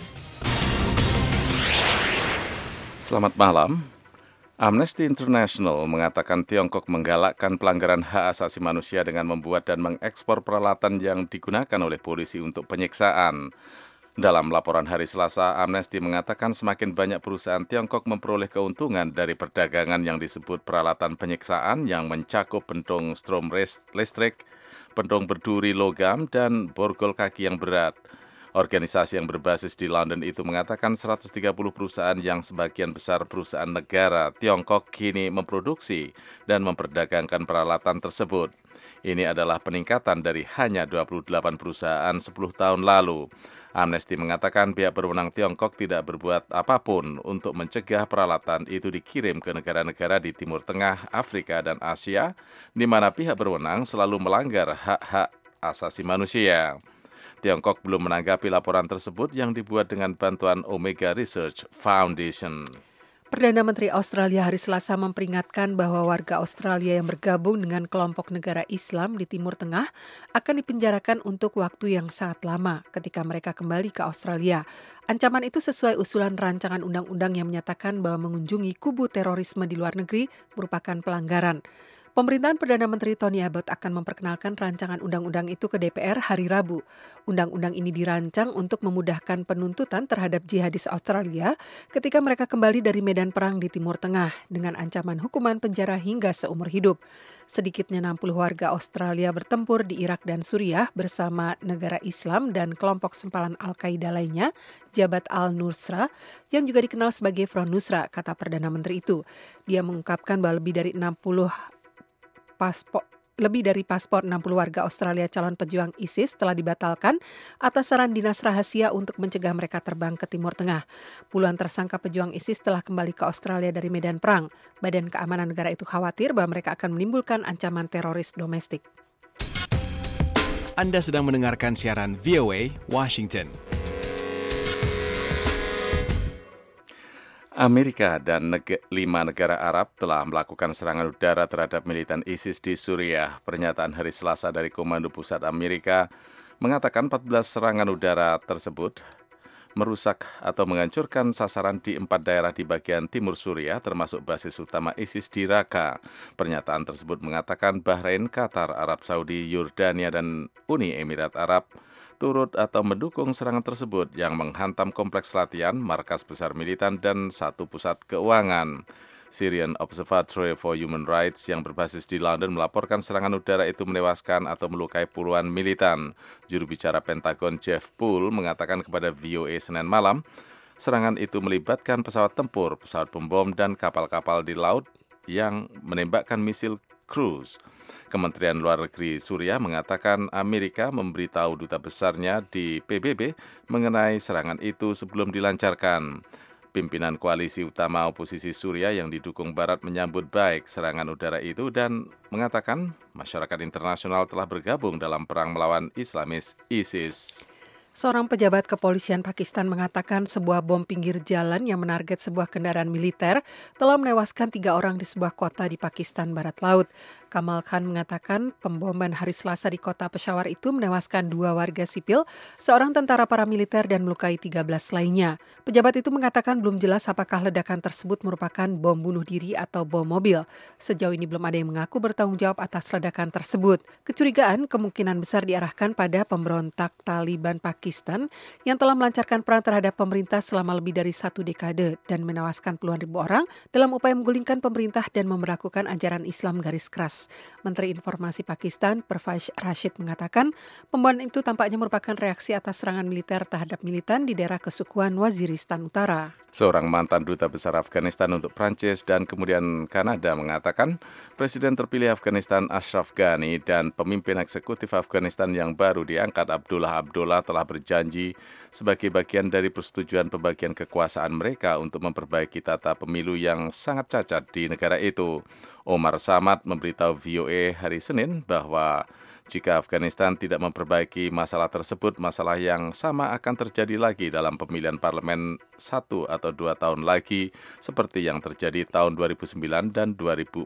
Selamat malam. Amnesty International mengatakan Tiongkok menggalakkan pelanggaran hak asasi manusia dengan membuat dan mengekspor peralatan yang digunakan oleh polisi untuk penyiksaan. Dalam laporan hari Selasa, Amnesty mengatakan semakin banyak perusahaan Tiongkok memperoleh keuntungan dari perdagangan yang disebut peralatan penyiksaan yang mencakup pentong strom listrik, pentong berduri logam, dan borgol kaki yang berat. Organisasi yang berbasis di London itu mengatakan 130 perusahaan yang sebagian besar perusahaan negara Tiongkok kini memproduksi dan memperdagangkan peralatan tersebut. Ini adalah peningkatan dari hanya 28 perusahaan 10 tahun lalu. Amnesty mengatakan pihak berwenang Tiongkok tidak berbuat apapun untuk mencegah peralatan itu dikirim ke negara-negara di Timur Tengah, Afrika, dan Asia, di mana pihak berwenang selalu melanggar hak-hak asasi manusia. Tiongkok belum menanggapi laporan tersebut yang dibuat dengan bantuan Omega Research Foundation. Perdana Menteri Australia hari Selasa memperingatkan bahwa warga Australia yang bergabung dengan kelompok negara Islam di Timur Tengah akan dipenjarakan untuk waktu yang sangat lama ketika mereka kembali ke Australia. Ancaman itu sesuai usulan rancangan undang-undang yang menyatakan bahwa mengunjungi kubu terorisme di luar negeri merupakan pelanggaran. Pemerintahan Perdana Menteri Tony Abbott akan memperkenalkan rancangan undang-undang itu ke DPR hari Rabu. Undang-undang ini dirancang untuk memudahkan penuntutan terhadap jihadis Australia ketika mereka kembali dari medan perang di Timur Tengah dengan ancaman hukuman penjara hingga seumur hidup. Sedikitnya 60 warga Australia bertempur di Irak dan Suriah bersama negara Islam dan kelompok sempalan Al-Qaeda lainnya, Jabhat al-Nusra, yang juga dikenal sebagai Front Nusra, kata Perdana Menteri itu. Dia mengungkapkan bahwa lebih dari paspor 60 warga Australia calon pejuang ISIS telah dibatalkan atas saran dinas rahasia untuk mencegah mereka terbang ke Timur Tengah. Puluhan tersangka pejuang ISIS telah kembali ke Australia dari medan perang. Badan Keamanan Negara itu khawatir bahwa mereka akan menimbulkan ancaman teroris domestik. Anda sedang mendengarkan siaran VOA Washington. Amerika dan 5 negara Arab telah melakukan serangan udara terhadap militan ISIS di Suriah. Pernyataan hari Selasa dari Komando Pusat Amerika mengatakan 14 serangan udara tersebut merusak atau menghancurkan sasaran di 4 daerah di bagian timur Suriah, termasuk basis utama ISIS di Raqqa. Pernyataan tersebut mengatakan Bahrain, Qatar, Arab Saudi, Yordania, dan Uni Emirat Arab turut atau mendukung serangan tersebut yang menghantam kompleks latihan, markas besar militan, dan satu pusat keuangan. Syrian Observatory for Human Rights yang berbasis di London melaporkan serangan udara itu menewaskan atau melukai puluhan militan. Juru bicara Pentagon Jeff Poole mengatakan kepada VOA Senin malam, serangan itu melibatkan pesawat tempur, pesawat pembom, dan kapal-kapal di laut yang menembakkan misil cruise. Kementerian Luar Negeri Suriah mengatakan Amerika memberitahu duta besarnya di PBB mengenai serangan itu sebelum dilancarkan. Pimpinan koalisi utama oposisi Suriah yang didukung Barat menyambut baik serangan udara itu dan mengatakan masyarakat internasional telah bergabung dalam perang melawan Islamis ISIS. Seorang pejabat kepolisian Pakistan mengatakan sebuah bom pinggir jalan yang menarget sebuah kendaraan militer telah menewaskan 3 orang di sebuah kota di Pakistan Barat Laut. Kamal Khan mengatakan pemboman hari Selasa di kota Peshawar itu menewaskan 2 warga sipil, seorang tentara paramiliter dan melukai 13 lainnya. Pejabat itu mengatakan belum jelas apakah ledakan tersebut merupakan bom bunuh diri atau bom mobil. Sejauh ini belum ada yang mengaku bertanggung jawab atas ledakan tersebut. Kecurigaan kemungkinan besar diarahkan pada pemberontak Taliban Pakistan yang telah melancarkan perang terhadap pemerintah selama lebih dari 1 dekade dan menewaskan puluhan ribu orang dalam upaya menggulingkan pemerintah dan memberlakukan ajaran Islam garis keras. Menteri Informasi Pakistan, Pervez Rashid mengatakan pembunuhan itu tampaknya merupakan reaksi atas serangan militer terhadap militan di daerah kesukuan Waziristan Utara. Seorang mantan duta besar Afghanistan untuk Prancis dan kemudian Kanada mengatakan Presiden terpilih Afghanistan Ashraf Ghani dan pemimpin eksekutif Afghanistan yang baru diangkat Abdullah Abdullah telah berjanji sebagai bagian dari persetujuan pembagian kekuasaan mereka untuk memperbaiki tata pemilu yang sangat cacat di negara itu. Omar Samad memberitahu VOA hari Senin bahwa jika Afghanistan tidak memperbaiki masalah tersebut, masalah yang sama akan terjadi lagi dalam pemilihan parlemen 1 atau 2 tahun lagi, seperti yang terjadi tahun 2009 dan 2014.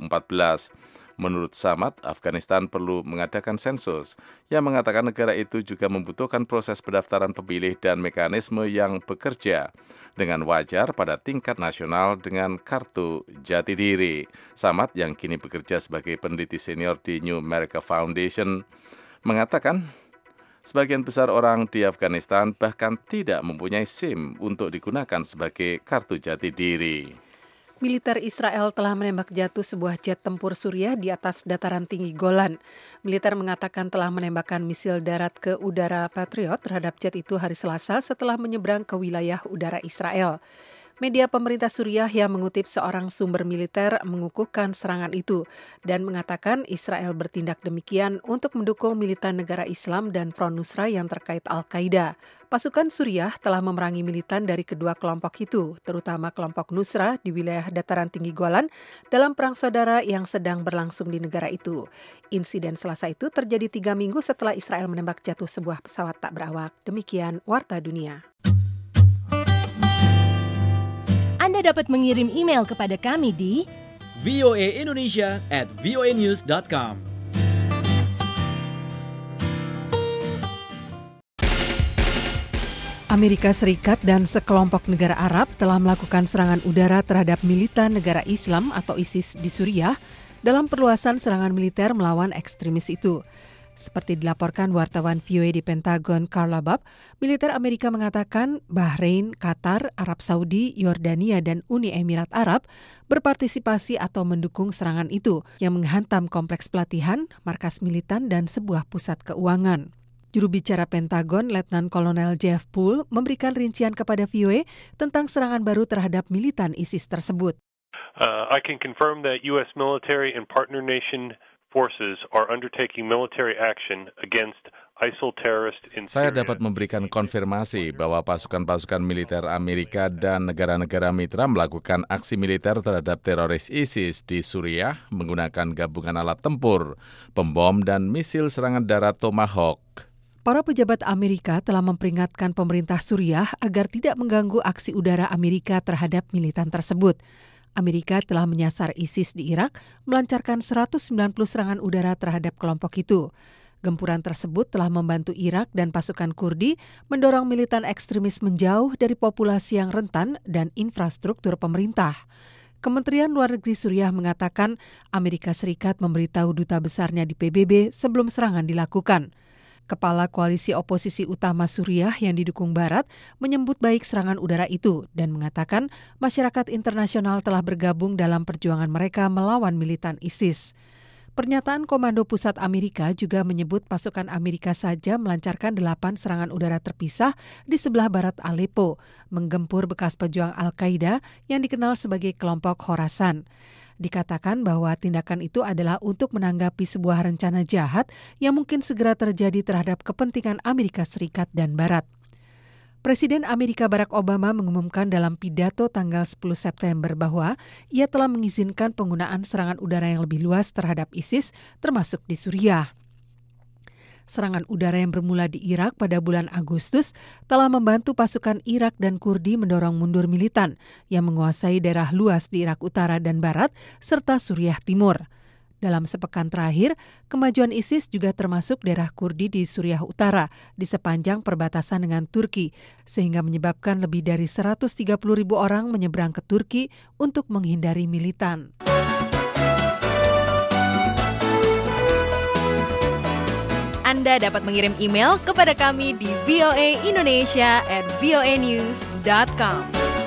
Menurut Samad, Afghanistan perlu mengadakan sensus yang mengatakan negara itu juga membutuhkan proses pendaftaran pemilih dan mekanisme yang bekerja dengan wajar pada tingkat nasional dengan kartu jati diri. Samad yang kini bekerja sebagai peneliti senior di New America Foundation mengatakan sebagian besar orang di Afghanistan bahkan tidak mempunyai SIM untuk digunakan sebagai kartu jati diri. Militer Israel telah menembak jatuh sebuah jet tempur Suriah di atas dataran tinggi Golan. Militer mengatakan telah menembakkan misil darat ke udara Patriot terhadap jet itu hari Selasa setelah menyeberang ke wilayah udara Israel. Media pemerintah Suriah yang mengutip seorang sumber militer mengukuhkan serangan itu dan mengatakan Israel bertindak demikian untuk mendukung militan negara Islam dan Front Nusra yang terkait Al-Qaeda. Pasukan Suriah telah memerangi militan dari kedua kelompok itu, terutama kelompok Nusra di wilayah dataran tinggi Golan dalam perang saudara yang sedang berlangsung di negara itu. Insiden Selasa itu terjadi 3 minggu setelah Israel menembak jatuh sebuah pesawat tak berawak. Demikian Warta Dunia. Anda dapat mengirim email kepada kami di voaindonesia@voanews.com. Amerika Serikat dan sekelompok negara Arab telah melakukan serangan udara terhadap militan negara Islam atau ISIS di Suriah dalam perluasan serangan militer melawan ekstremis itu. Seperti dilaporkan wartawan VOA di Pentagon Carla Babb, militer Amerika mengatakan Bahrain, Qatar, Arab Saudi, Yordania, dan Uni Emirat Arab berpartisipasi atau mendukung serangan itu yang menghantam kompleks pelatihan, markas militan, dan sebuah pusat keuangan. Juru bicara Pentagon, Letnan Kolonel Jeff Poole, memberikan rincian kepada VOA tentang serangan baru terhadap militan ISIS tersebut. I can confirm that U.S. military and partner nation forces are undertaking military action against ISIL terrorists in Syria. Saya dapat memberikan konfirmasi bahwa pasukan-pasukan militer Amerika dan negara-negara mitra melakukan aksi militer terhadap teroris ISIS di Suriah menggunakan gabungan alat tempur, pembom dan misil serangan darat Tomahawk. Para pejabat Amerika telah memperingatkan pemerintah Suriah agar tidak mengganggu aksi udara Amerika terhadap militan tersebut. Amerika telah menyasar ISIS di Irak, melancarkan 190 serangan udara terhadap kelompok itu. Gempuran tersebut telah membantu Irak dan pasukan Kurdi mendorong militan ekstremis menjauh dari populasi yang rentan dan infrastruktur pemerintah. Kementerian Luar Negeri Suriah mengatakan Amerika Serikat memberitahu duta besarnya di PBB sebelum serangan dilakukan. Kepala Koalisi Oposisi Utama Suriah yang didukung Barat menyambut baik serangan udara itu dan mengatakan masyarakat internasional telah bergabung dalam perjuangan mereka melawan militan ISIS. Pernyataan Komando Pusat Amerika juga menyebut pasukan Amerika saja melancarkan 8 serangan udara terpisah di sebelah barat Aleppo, menggempur bekas pejuang Al-Qaeda yang dikenal sebagai kelompok Khorasan. Dikatakan bahwa tindakan itu adalah untuk menanggapi sebuah rencana jahat yang mungkin segera terjadi terhadap kepentingan Amerika Serikat dan Barat. Presiden Amerika Barack Obama mengumumkan dalam pidato tanggal 10 September bahwa ia telah mengizinkan penggunaan serangan udara yang lebih luas terhadap ISIS, termasuk di Suriah. Serangan udara yang bermula di Irak pada bulan Agustus telah membantu pasukan Irak dan Kurdi mendorong mundur militan yang menguasai daerah luas di Irak Utara dan Barat serta Suriah Timur. Dalam sepekan terakhir, kemajuan ISIS juga termasuk daerah Kurdi di Suriah Utara di sepanjang perbatasan dengan Turki, sehingga menyebabkan lebih dari 130.000 orang menyeberang ke Turki untuk menghindari militan. Anda dapat mengirim email kepada kami di voaindonesia@voanews.com.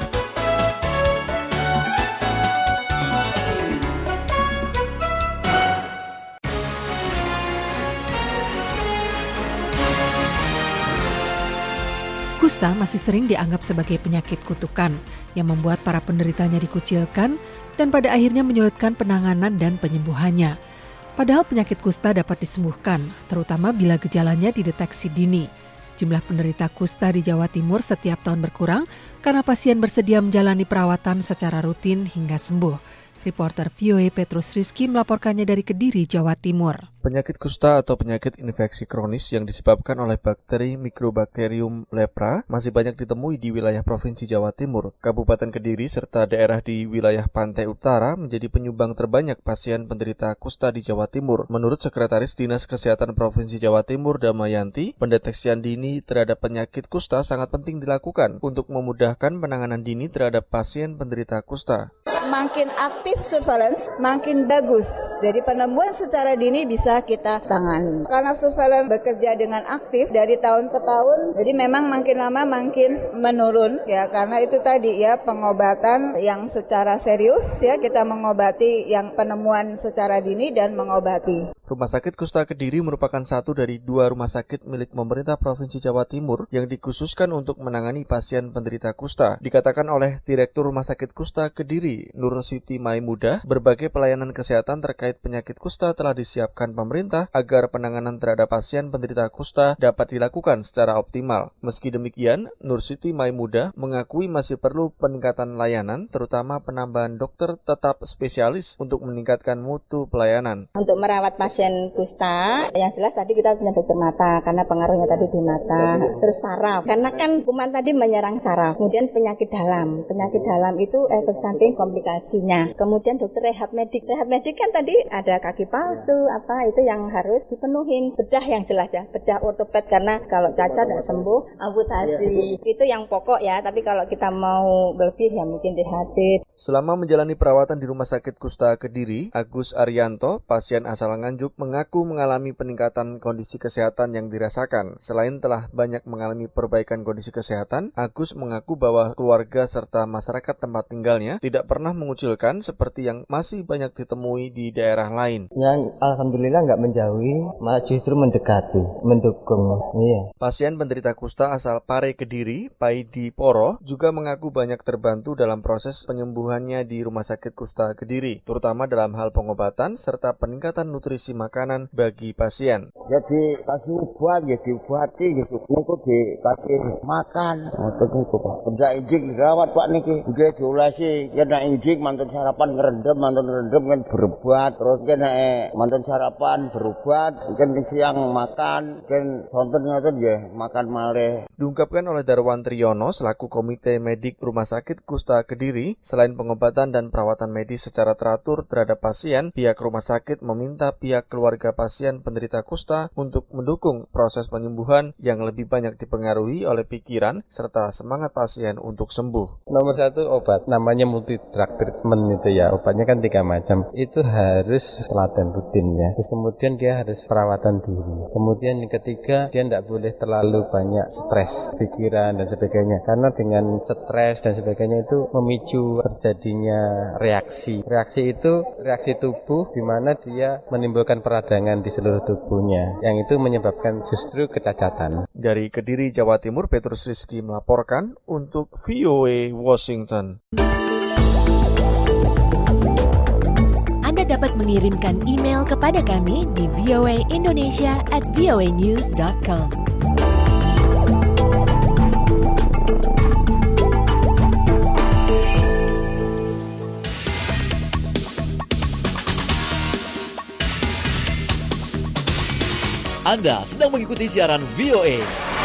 Kusta masih sering dianggap sebagai penyakit kutukan yang membuat para penderitanya dikucilkan dan pada akhirnya menyulitkan penanganan dan penyembuhannya. Padahal penyakit kusta dapat disembuhkan, terutama bila gejalanya dideteksi dini. Jumlah penderita kusta di Jawa Timur setiap tahun berkurang karena pasien bersedia menjalani perawatan secara rutin hingga sembuh. Reporter VOA Petrus Rizky melaporkannya dari Kediri, Jawa Timur. Penyakit kusta atau penyakit infeksi kronis yang disebabkan oleh bakteri Mycobacterium lepra masih banyak ditemui di wilayah Provinsi Jawa Timur. Kabupaten Kediri serta daerah di wilayah Pantai Utara menjadi penyumbang terbanyak pasien penderita kusta di Jawa Timur. Menurut Sekretaris Dinas Kesehatan Provinsi Jawa Timur Damayanti, pendeteksian dini terhadap penyakit kusta sangat penting dilakukan untuk memudahkan penanganan dini terhadap pasien penderita kusta. Makin aktif surveillance, makin bagus. Jadi penemuan secara dini bisa kita tangani. Karena surveillance bekerja dengan aktif dari tahun ke tahun, jadi memang makin lama makin menurun ya, karena itu tadi ya pengobatan yang secara serius ya, kita mengobati yang penemuan secara dini dan mengobati. Rumah Sakit Kusta Kediri merupakan satu dari 2 rumah sakit milik pemerintah Provinsi Jawa Timur yang dikhususkan untuk menangani pasien penderita kusta. Dikatakan oleh Direktur Rumah Sakit Kusta Kediri, Nur Siti Maimudah, berbagai pelayanan kesehatan terkait penyakit kusta telah disiapkan pemerintah agar penanganan terhadap pasien penderita kusta dapat dilakukan secara optimal. Meski demikian, Nur Siti Maimudah mengakui masih perlu peningkatan layanan, terutama penambahan dokter tetap spesialis untuk meningkatkan mutu pelayanan. Untuk merawat pasien kusta, yang jelas tadi kita punya dokter mata, karena pengaruhnya tadi di mata, terus saraf, karena kan kuman tadi menyerang saraf, kemudian penyakit dalam itu efek samping komplikasinya, kemudian dokter rehab medik kan tadi ada kaki palsu, itu yang harus dipenuhin, bedah yang jelas ya, bedah ortoped, karena kalau cacat tidak sembuh, amputasi, itu yang pokok ya, tapi kalau kita mau lebih ya mungkin DHD. Selama menjalani perawatan di Rumah Sakit Kusta Kediri, Agus Arianto, pasien asal Nganjuk, mengaku mengalami peningkatan kondisi kesehatan yang dirasakan. Selain telah banyak mengalami perbaikan kondisi kesehatan, Agus mengaku bahwa keluarga serta masyarakat tempat tinggalnya tidak pernah mengucilkan seperti yang masih banyak ditemui di daerah lain. Yang alhamdulillah nggak menjauhi, malah justru mendekati, mendukung. Iya. Pasien penderita kusta asal Pare Kediri, Paidi Poro, juga mengaku banyak terbantu dalam proses penyembuhannya di Rumah Sakit Kusta Kediri, terutama dalam hal pengobatan serta peningkatan nutrisi makanan bagi pasien. Jadi kasih obat, ya diobati, ya dikasih makan. Udah injik dirawat Pak niki, udah diolesi, kena injik mantan sarapan ngerendam kan berobat, terus kena mantan sarapan berobat, kan siang makan, kan sonten ya makan malih. Diungkapkan oleh Darwan Triyono selaku Komite Medik Rumah Sakit Kusta Kediri, selain pengobatan dan perawatan medis secara teratur terhadap pasien, pihak rumah sakit meminta pihak keluarga pasien penderita kusta untuk mendukung proses penyembuhan yang lebih banyak dipengaruhi oleh pikiran serta semangat pasien untuk sembuh. Nomor 1 obat, namanya multi drug treatment itu ya, obatnya kan 3 macam. Itu harus telaten rutin ya. Terus kemudian dia harus perawatan diri. Kemudian yang ketiga, dia tidak boleh terlalu banyak stres, pikiran dan sebagainya. Karena dengan stres dan sebagainya itu memicu terjadinya reaksi. Reaksi itu reaksi tubuh di mana dia menimbulkan peradangan di seluruh tubuhnya, yang itu menyebabkan justru kecacatan. Dari Kediri, Jawa Timur, Petrus Rizky melaporkan untuk VOA Washington. dapat mengirimkan email kepada kami di voaindonesia@voanews.com. Anda sedang mengikuti siaran VOA.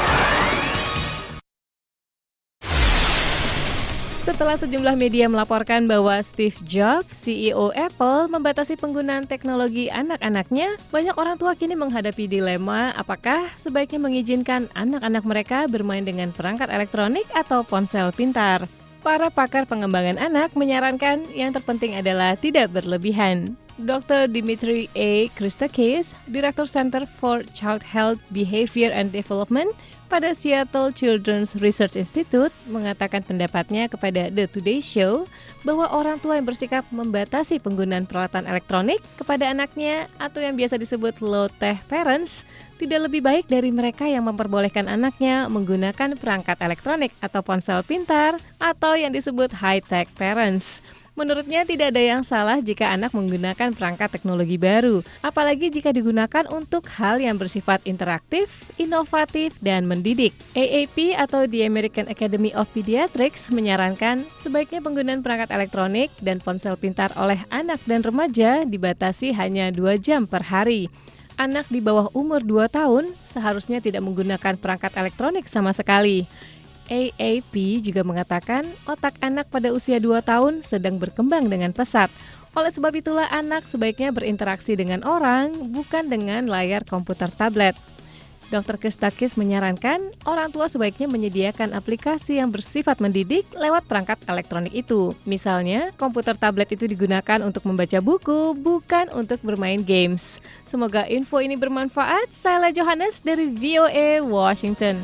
Setelah sejumlah media melaporkan bahwa Steve Jobs, CEO Apple, membatasi penggunaan teknologi anak-anaknya, banyak orang tua kini menghadapi dilema apakah sebaiknya mengizinkan anak-anak mereka bermain dengan perangkat elektronik atau ponsel pintar. Para pakar pengembangan anak menyarankan yang terpenting adalah tidak berlebihan. Dr. Dimitri A. Christakis, Direktur Center for Child Health, Behavior and Development pada Seattle Children's Research Institute, mengatakan pendapatnya kepada The Today Show bahwa orang tua yang bersikap membatasi penggunaan peralatan elektronik kepada anaknya atau yang biasa disebut low-tech parents tidak lebih baik dari mereka yang memperbolehkan anaknya menggunakan perangkat elektronik atau ponsel pintar atau yang disebut high-tech parents. Menurutnya tidak ada yang salah jika anak menggunakan perangkat teknologi baru, apalagi jika digunakan untuk hal yang bersifat interaktif, inovatif, dan mendidik. AAP atau The American Academy of Pediatrics menyarankan sebaiknya penggunaan perangkat elektronik dan ponsel pintar oleh anak dan remaja dibatasi hanya 2 jam per hari. Anak di bawah umur 2 tahun seharusnya tidak menggunakan perangkat elektronik sama sekali. AAP juga mengatakan otak anak pada usia 2 tahun sedang berkembang dengan pesat. Oleh sebab itulah anak sebaiknya berinteraksi dengan orang, bukan dengan layar komputer tablet. Dr. Christakis menyarankan orang tua sebaiknya menyediakan aplikasi yang bersifat mendidik lewat perangkat elektronik itu. Misalnya, komputer tablet itu digunakan untuk membaca buku, bukan untuk bermain games. Semoga info ini bermanfaat. Saya Johannes dari VOA Washington.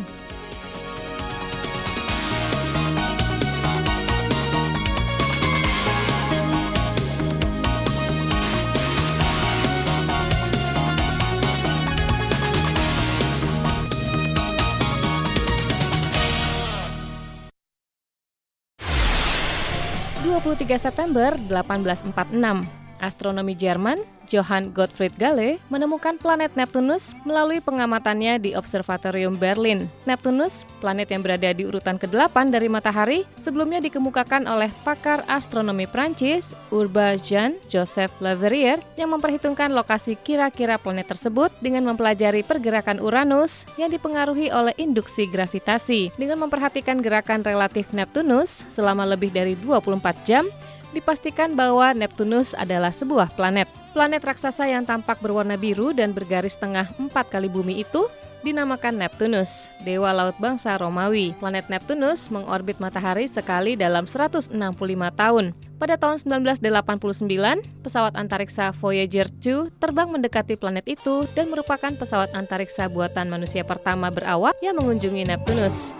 September 1846, astronomi Jerman Johann Gottfried Galle menemukan planet Neptunus melalui pengamatannya di Observatorium Berlin. Neptunus, planet yang berada di urutan ke-8 dari matahari, sebelumnya dikemukakan oleh pakar astronomi Prancis Urbain Jean-Joseph Le Verrier yang memperhitungkan lokasi kira-kira planet tersebut dengan mempelajari pergerakan Uranus yang dipengaruhi oleh induksi gravitasi. Dengan memperhatikan gerakan relatif Neptunus selama lebih dari 24 jam, dipastikan bahwa Neptunus adalah sebuah planet. Planet raksasa yang tampak berwarna biru dan bergaris tengah 4 kali bumi itu dinamakan Neptunus, dewa laut bangsa Romawi. Planet Neptunus mengorbit matahari sekali dalam 165 tahun. Pada tahun 1989, pesawat antariksa Voyager 2 terbang mendekati planet itu dan merupakan pesawat antariksa buatan manusia pertama berawak yang mengunjungi Neptunus.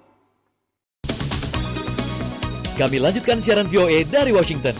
Kami lanjutkan siaran VOA dari Washington.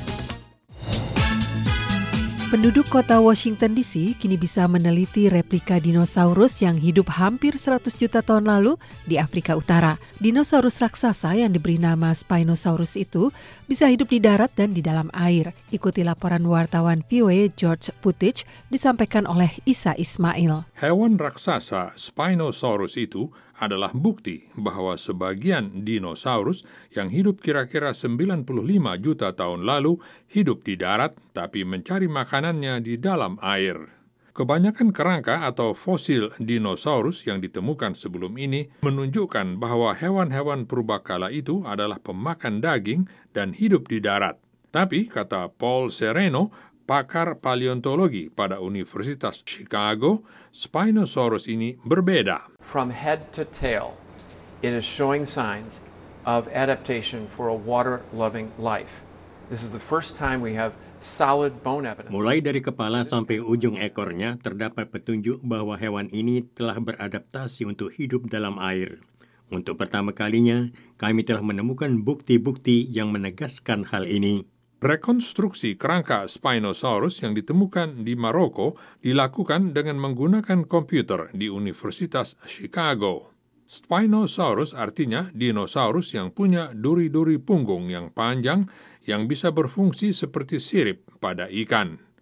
Penduduk kota Washington DC kini bisa meneliti replika dinosaurus yang hidup hampir 100 juta tahun lalu di Afrika Utara. Dinosaurus raksasa yang diberi nama Spinosaurus itu bisa hidup di darat dan di dalam air. Ikuti laporan wartawan VOA George Puttich disampaikan oleh Isa Ismail. Hewan raksasa Spinosaurus itu adalah bukti bahwa sebagian dinosaurus yang hidup kira-kira 95 juta tahun lalu hidup di darat tapi mencari makanannya di dalam air. Kebanyakan kerangka atau fosil dinosaurus yang ditemukan sebelum ini menunjukkan bahwa hewan-hewan purbakala itu adalah pemakan daging dan hidup di darat. Tapi, kata Paul Sereno, pakar paleontologi pada Universitas Chicago, Spinosaurus ini berbeda. From head to tail, it is showing signs of adaptation for a water-loving life. This is the first time we have solid bone evidence. Mulai dari kepala sampai ujung ekornya terdapat petunjuk bahwa hewan ini telah beradaptasi untuk hidup dalam air. Untuk pertama kalinya, kami telah menemukan bukti-bukti yang menegaskan hal ini. Rekonstruksi kerangka Spinosaurus yang ditemukan di Maroko dilakukan dengan menggunakan komputer di Universitas Chicago. Spinosaurus artinya dinosaurus yang punya duri-duri punggung yang panjang yang bisa berfungsi seperti sirip pada ikan.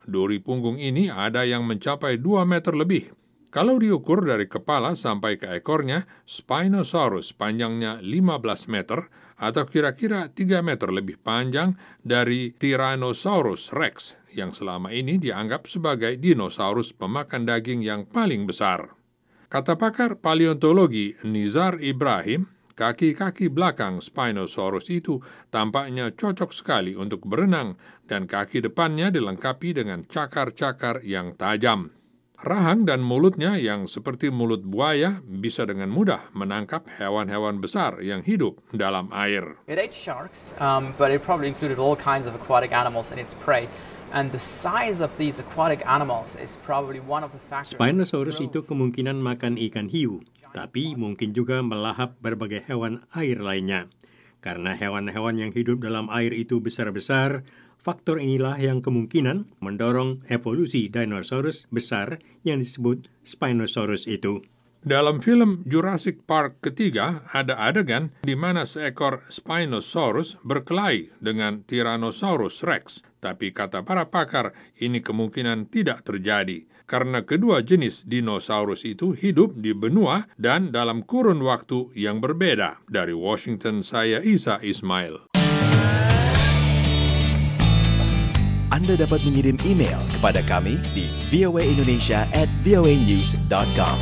Duri punggung ini ada yang mencapai 2 meter lebih. Kalau diukur dari kepala sampai ke ekornya, Spinosaurus panjangnya 15 meter atau kira-kira 3 meter lebih panjang dari Tyrannosaurus Rex yang selama ini dianggap sebagai dinosaurus pemakan daging yang paling besar. Kata pakar paleontologi Nizar Ibrahim, kaki-kaki belakang Spinosaurus itu tampaknya cocok sekali untuk berenang dan kaki depannya dilengkapi dengan cakar-cakar yang tajam. Rahang dan mulutnya yang seperti mulut buaya bisa dengan mudah menangkap hewan-hewan besar yang hidup dalam air. It ate sharks, but it probably included all kinds of aquatic animals in its prey. And the size of these aquatic animals is probably one of the factors. Spinosaurus itu kemungkinan makan ikan hiu, tapi mungkin juga melahap berbagai hewan air lainnya. Karena hewan-hewan yang hidup dalam air itu besar-besar, faktor inilah yang kemungkinan mendorong evolusi dinosaurus besar yang disebut Spinosaurus itu. Dalam film Jurassic Park ketiga, ada adegan di mana seekor Spinosaurus berkelahi dengan Tyrannosaurus Rex. Tapi kata para pakar, ini kemungkinan tidak terjadi, karena kedua jenis dinosaurus itu hidup di benua dan dalam kurun waktu yang berbeda. Dari Washington, saya Isa Ismail. Anda dapat mengirim email kepada kami di voaindonesia@voanews.com.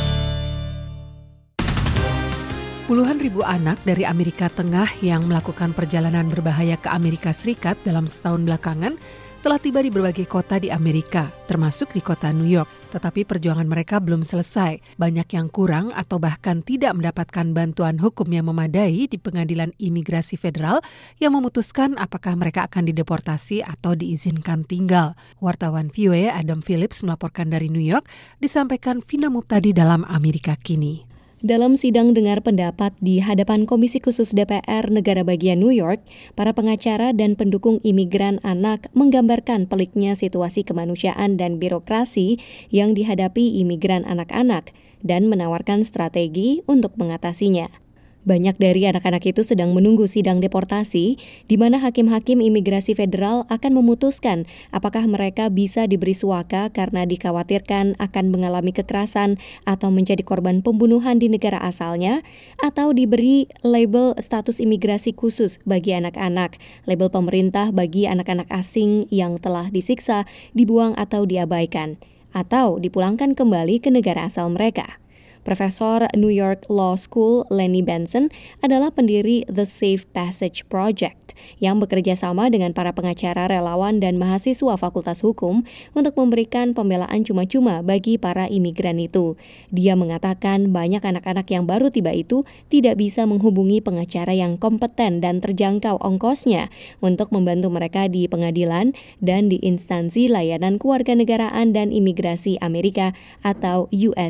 Puluhan ribu anak dari Amerika Tengah yang melakukan perjalanan berbahaya ke Amerika Serikat dalam setahun belakangan telah tiba di berbagai kota di Amerika, termasuk di kota New York. Tetapi perjuangan mereka belum selesai. Banyak yang kurang atau bahkan tidak mendapatkan bantuan hukum yang memadai di Pengadilan Imigrasi Federal yang memutuskan apakah mereka akan dideportasi atau diizinkan tinggal. Wartawan VOA Adam Phillips melaporkan dari New York, disampaikan Vina Muptadi dalam Amerika Kini. Dalam sidang dengar pendapat di hadapan Komisi Khusus DPR Negara Bagian New York, para pengacara dan pendukung imigran anak menggambarkan peliknya situasi kemanusiaan dan birokrasi yang dihadapi imigran anak-anak dan menawarkan strategi untuk mengatasinya. Banyak dari anak-anak itu sedang menunggu sidang deportasi, di mana hakim-hakim imigrasi federal akan memutuskan apakah mereka bisa diberi suaka karena dikhawatirkan akan mengalami kekerasan atau menjadi korban pembunuhan di negara asalnya, atau diberi label status imigrasi khusus bagi anak-anak, label pemerintah bagi anak-anak asing yang telah disiksa, dibuang atau diabaikan, atau dipulangkan kembali ke negara asal mereka. Profesor New York Law School Lenny Benson adalah pendiri The Safe Passage Project yang bekerja sama dengan para pengacara, relawan, dan mahasiswa Fakultas Hukum untuk memberikan pembelaan cuma-cuma bagi para imigran itu. Dia mengatakan banyak anak-anak yang baru tiba itu tidak bisa menghubungi pengacara yang kompeten dan terjangkau ongkosnya untuk membantu mereka di pengadilan dan di instansi layanan kewarganegaraan dan imigrasi Amerika atau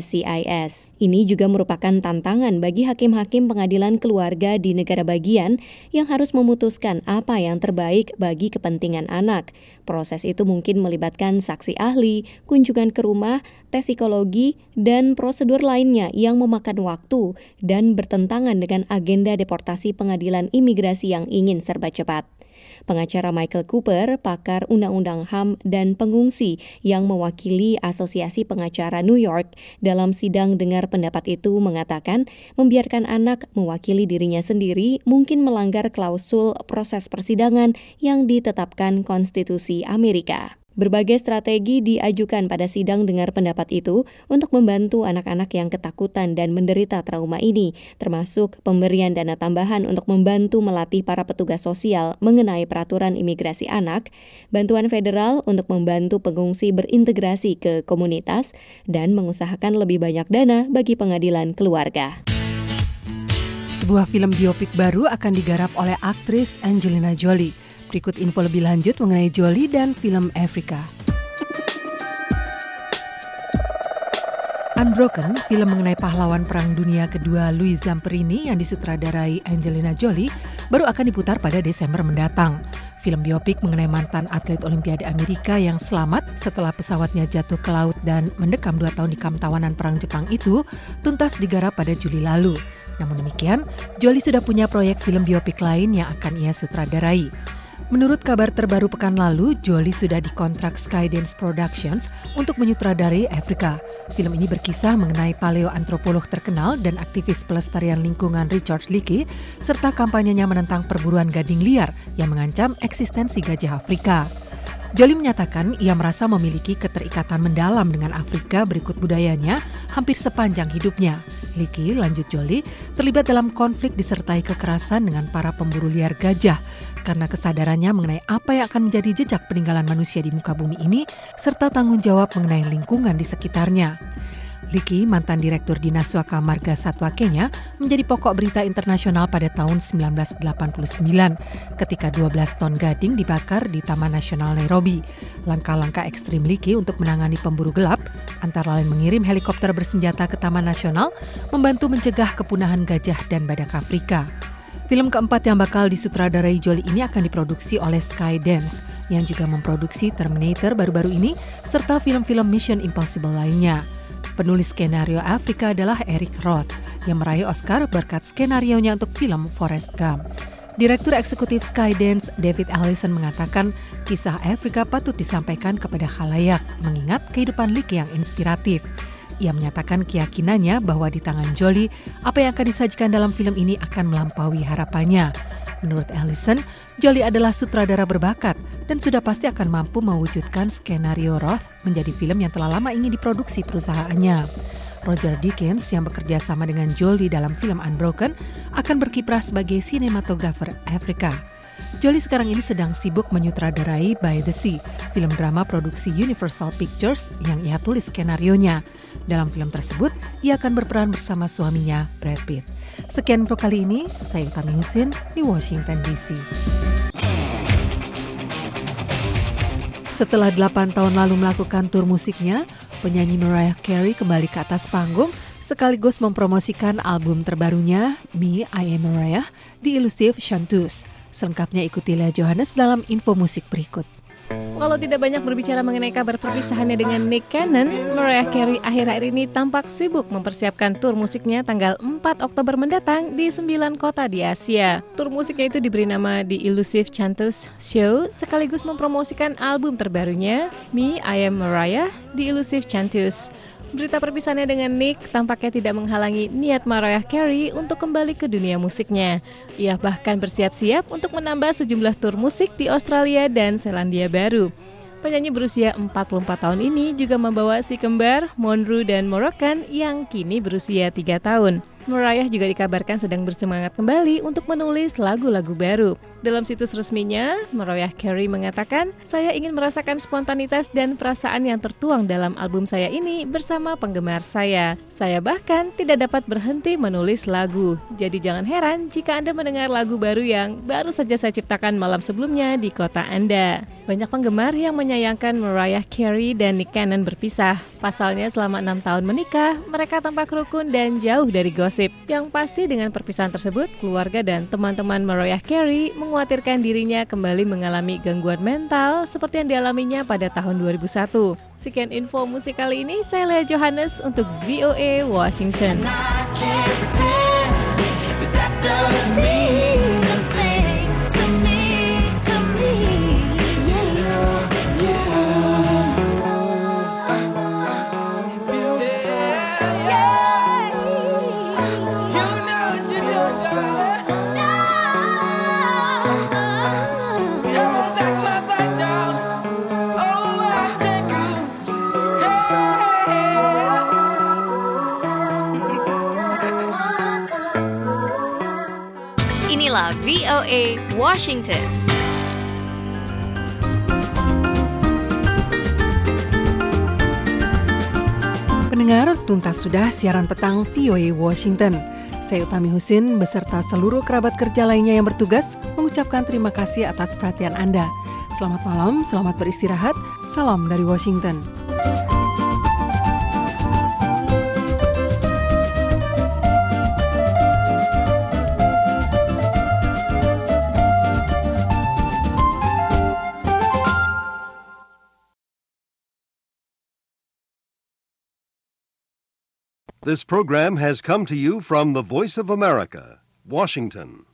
USCIS. Ini juga merupakan tantangan bagi hakim-hakim pengadilan keluarga di negara bagian yang harus memutuskan apa yang terbaik bagi kepentingan anak. Proses itu mungkin melibatkan saksi ahli, kunjungan ke rumah, tes psikologi, dan prosedur lainnya yang memakan waktu dan bertentangan dengan agenda deportasi pengadilan imigrasi yang ingin serba cepat. Pengacara Michael Cooper, pakar undang-undang HAM dan pengungsi yang mewakili Asosiasi Pengacara New York dalam sidang dengar pendapat itu mengatakan membiarkan anak mewakili dirinya sendiri mungkin melanggar klausul proses persidangan yang ditetapkan konstitusi Amerika. Berbagai strategi diajukan pada sidang dengar pendapat itu untuk membantu anak-anak yang ketakutan dan menderita trauma ini, termasuk pemberian dana tambahan untuk membantu melatih para petugas sosial mengenai peraturan imigrasi anak, bantuan federal untuk membantu pengungsi berintegrasi ke komunitas, dan mengusahakan lebih banyak dana bagi pengadilan keluarga. Sebuah film biopik baru akan digarap oleh aktris Angelina Jolie. Berikut info lebih lanjut mengenai Jolie dan film Africa. Unbroken, film mengenai pahlawan Perang Dunia Kedua Louis Zamperini yang disutradarai Angelina Jolie, baru akan diputar pada Desember mendatang. Film biopik mengenai mantan atlet Olimpiade Amerika yang selamat setelah pesawatnya jatuh ke laut dan mendekam 2 tahun di kamp tawanan Perang Jepang itu tuntas digarap pada Juli lalu. Namun demikian, Jolie sudah punya proyek film biopik lain yang akan ia sutradarai. Menurut kabar terbaru pekan lalu, Jolie sudah dikontrak Skydance Productions untuk menyutradarai Afrika. Film ini berkisah mengenai paleoantropolog terkenal dan aktivis pelestarian lingkungan Richard Leakey, serta kampanyenya menentang perburuan gading liar yang mengancam eksistensi gajah Afrika. Jolie menyatakan ia merasa memiliki keterikatan mendalam dengan Afrika berikut budayanya hampir sepanjang hidupnya. Leakey, lanjut Jolie, terlibat dalam konflik disertai kekerasan dengan para pemburu liar gajah karena kesadarannya mengenai apa yang akan menjadi jejak peninggalan manusia di muka bumi ini serta tanggung jawab mengenai lingkungan di sekitarnya. Leakey, mantan Direktur Dinas Swaka Marga Satwa Kenya, menjadi pokok berita internasional pada tahun 1989 ketika 12 ton gading dibakar di Taman Nasional Nairobi. Langkah-langkah ekstrim Leakey untuk menangani pemburu gelap, antara lain mengirim helikopter bersenjata ke Taman Nasional, membantu mencegah kepunahan gajah dan badak Afrika. Film keempat yang bakal disutradarai Jolie ini akan diproduksi oleh Skydance, yang juga memproduksi Terminator baru-baru ini, serta film-film Mission Impossible lainnya. Penulis skenario Afrika adalah Eric Roth yang meraih Oscar berkat skenarionya untuk film Forrest Gump. Direktur Eksekutif Skydance, David Allison, mengatakan kisah Afrika patut disampaikan kepada khalayak mengingat kehidupan Leakey yang inspiratif. Ia menyatakan keyakinannya bahwa di tangan Jolie, apa yang akan disajikan dalam film ini akan melampaui harapannya. Menurut Allison, Jolie adalah sutradara berbakat dan sudah pasti akan mampu mewujudkan skenario Roth menjadi film yang telah lama ingin diproduksi perusahaannya. Roger Deakins yang bekerja sama dengan Jolie dalam film Unbroken akan berkiprah sebagai sinematografer Afrika. Jolie sekarang ini sedang sibuk menyutradarai By the Sea, film drama produksi Universal Pictures yang ia tulis skenarionya. Dalam film tersebut, ia akan berperan bersama suaminya, Brad Pitt. Sekian untuk kali ini, saya Utami Husin di Washington DC. Setelah 8 tahun lalu melakukan tur musiknya, penyanyi Mariah Carey kembali ke atas panggung sekaligus mempromosikan album terbarunya, Me, I Am Mariah, di Elusive Chanteuse. Selengkapnya ikuti Lea Johannes dalam info musik berikut. Walau tidak banyak berbicara mengenai kabar perpisahannya dengan Nick Cannon, Mariah Carey akhir-akhir ini tampak sibuk mempersiapkan tur musiknya tanggal 4 Oktober mendatang di 9 kota di Asia. Tur musiknya itu diberi nama The Elusive Chanteuse Show, sekaligus mempromosikan album terbarunya, Me, I Am Mariah, The Elusive Chanteuse. Berita perpisahannya dengan Nick tampaknya tidak menghalangi niat Mariah Carey untuk kembali ke dunia musiknya. Ia bahkan bersiap-siap untuk menambah sejumlah tur musik di Australia dan Selandia Baru. Penyanyi berusia 44 tahun ini juga membawa si kembar Monroe dan Moroccan yang kini berusia 3 tahun. Mariah juga dikabarkan sedang bersemangat kembali untuk menulis lagu-lagu baru. Dalam situs resminya, Mariah Carey mengatakan, "Saya ingin merasakan spontanitas dan perasaan yang tertuang dalam album saya ini bersama penggemar saya. Saya bahkan tidak dapat berhenti menulis lagu. Jadi jangan heran jika Anda mendengar lagu baru yang baru saja saya ciptakan malam sebelumnya di kota Anda." Banyak penggemar yang menyayangkan Mariah Carey dan Nick Cannon berpisah. Pasalnya selama 6 tahun menikah, mereka tampak rukun dan jauh dari gosip. Yang pasti dengan perpisahan tersebut, keluarga dan teman-teman Mariah Carey mengkhawatirkan dirinya kembali mengalami gangguan mental seperti yang dialaminya pada tahun 2001. Sekian info musik kali ini, saya Lea Johannes untuk VOA Washington. Inilah VOA Washington. Pendengar, tuntas sudah siaran petang VOA Washington. Saya Utami Husin beserta seluruh kerabat kerja lainnya yang bertugas mengucapkan terima kasih atas perhatian Anda. Selamat malam, selamat beristirahat. Salam dari Washington. This program has come to you from the Voice of America, Washington.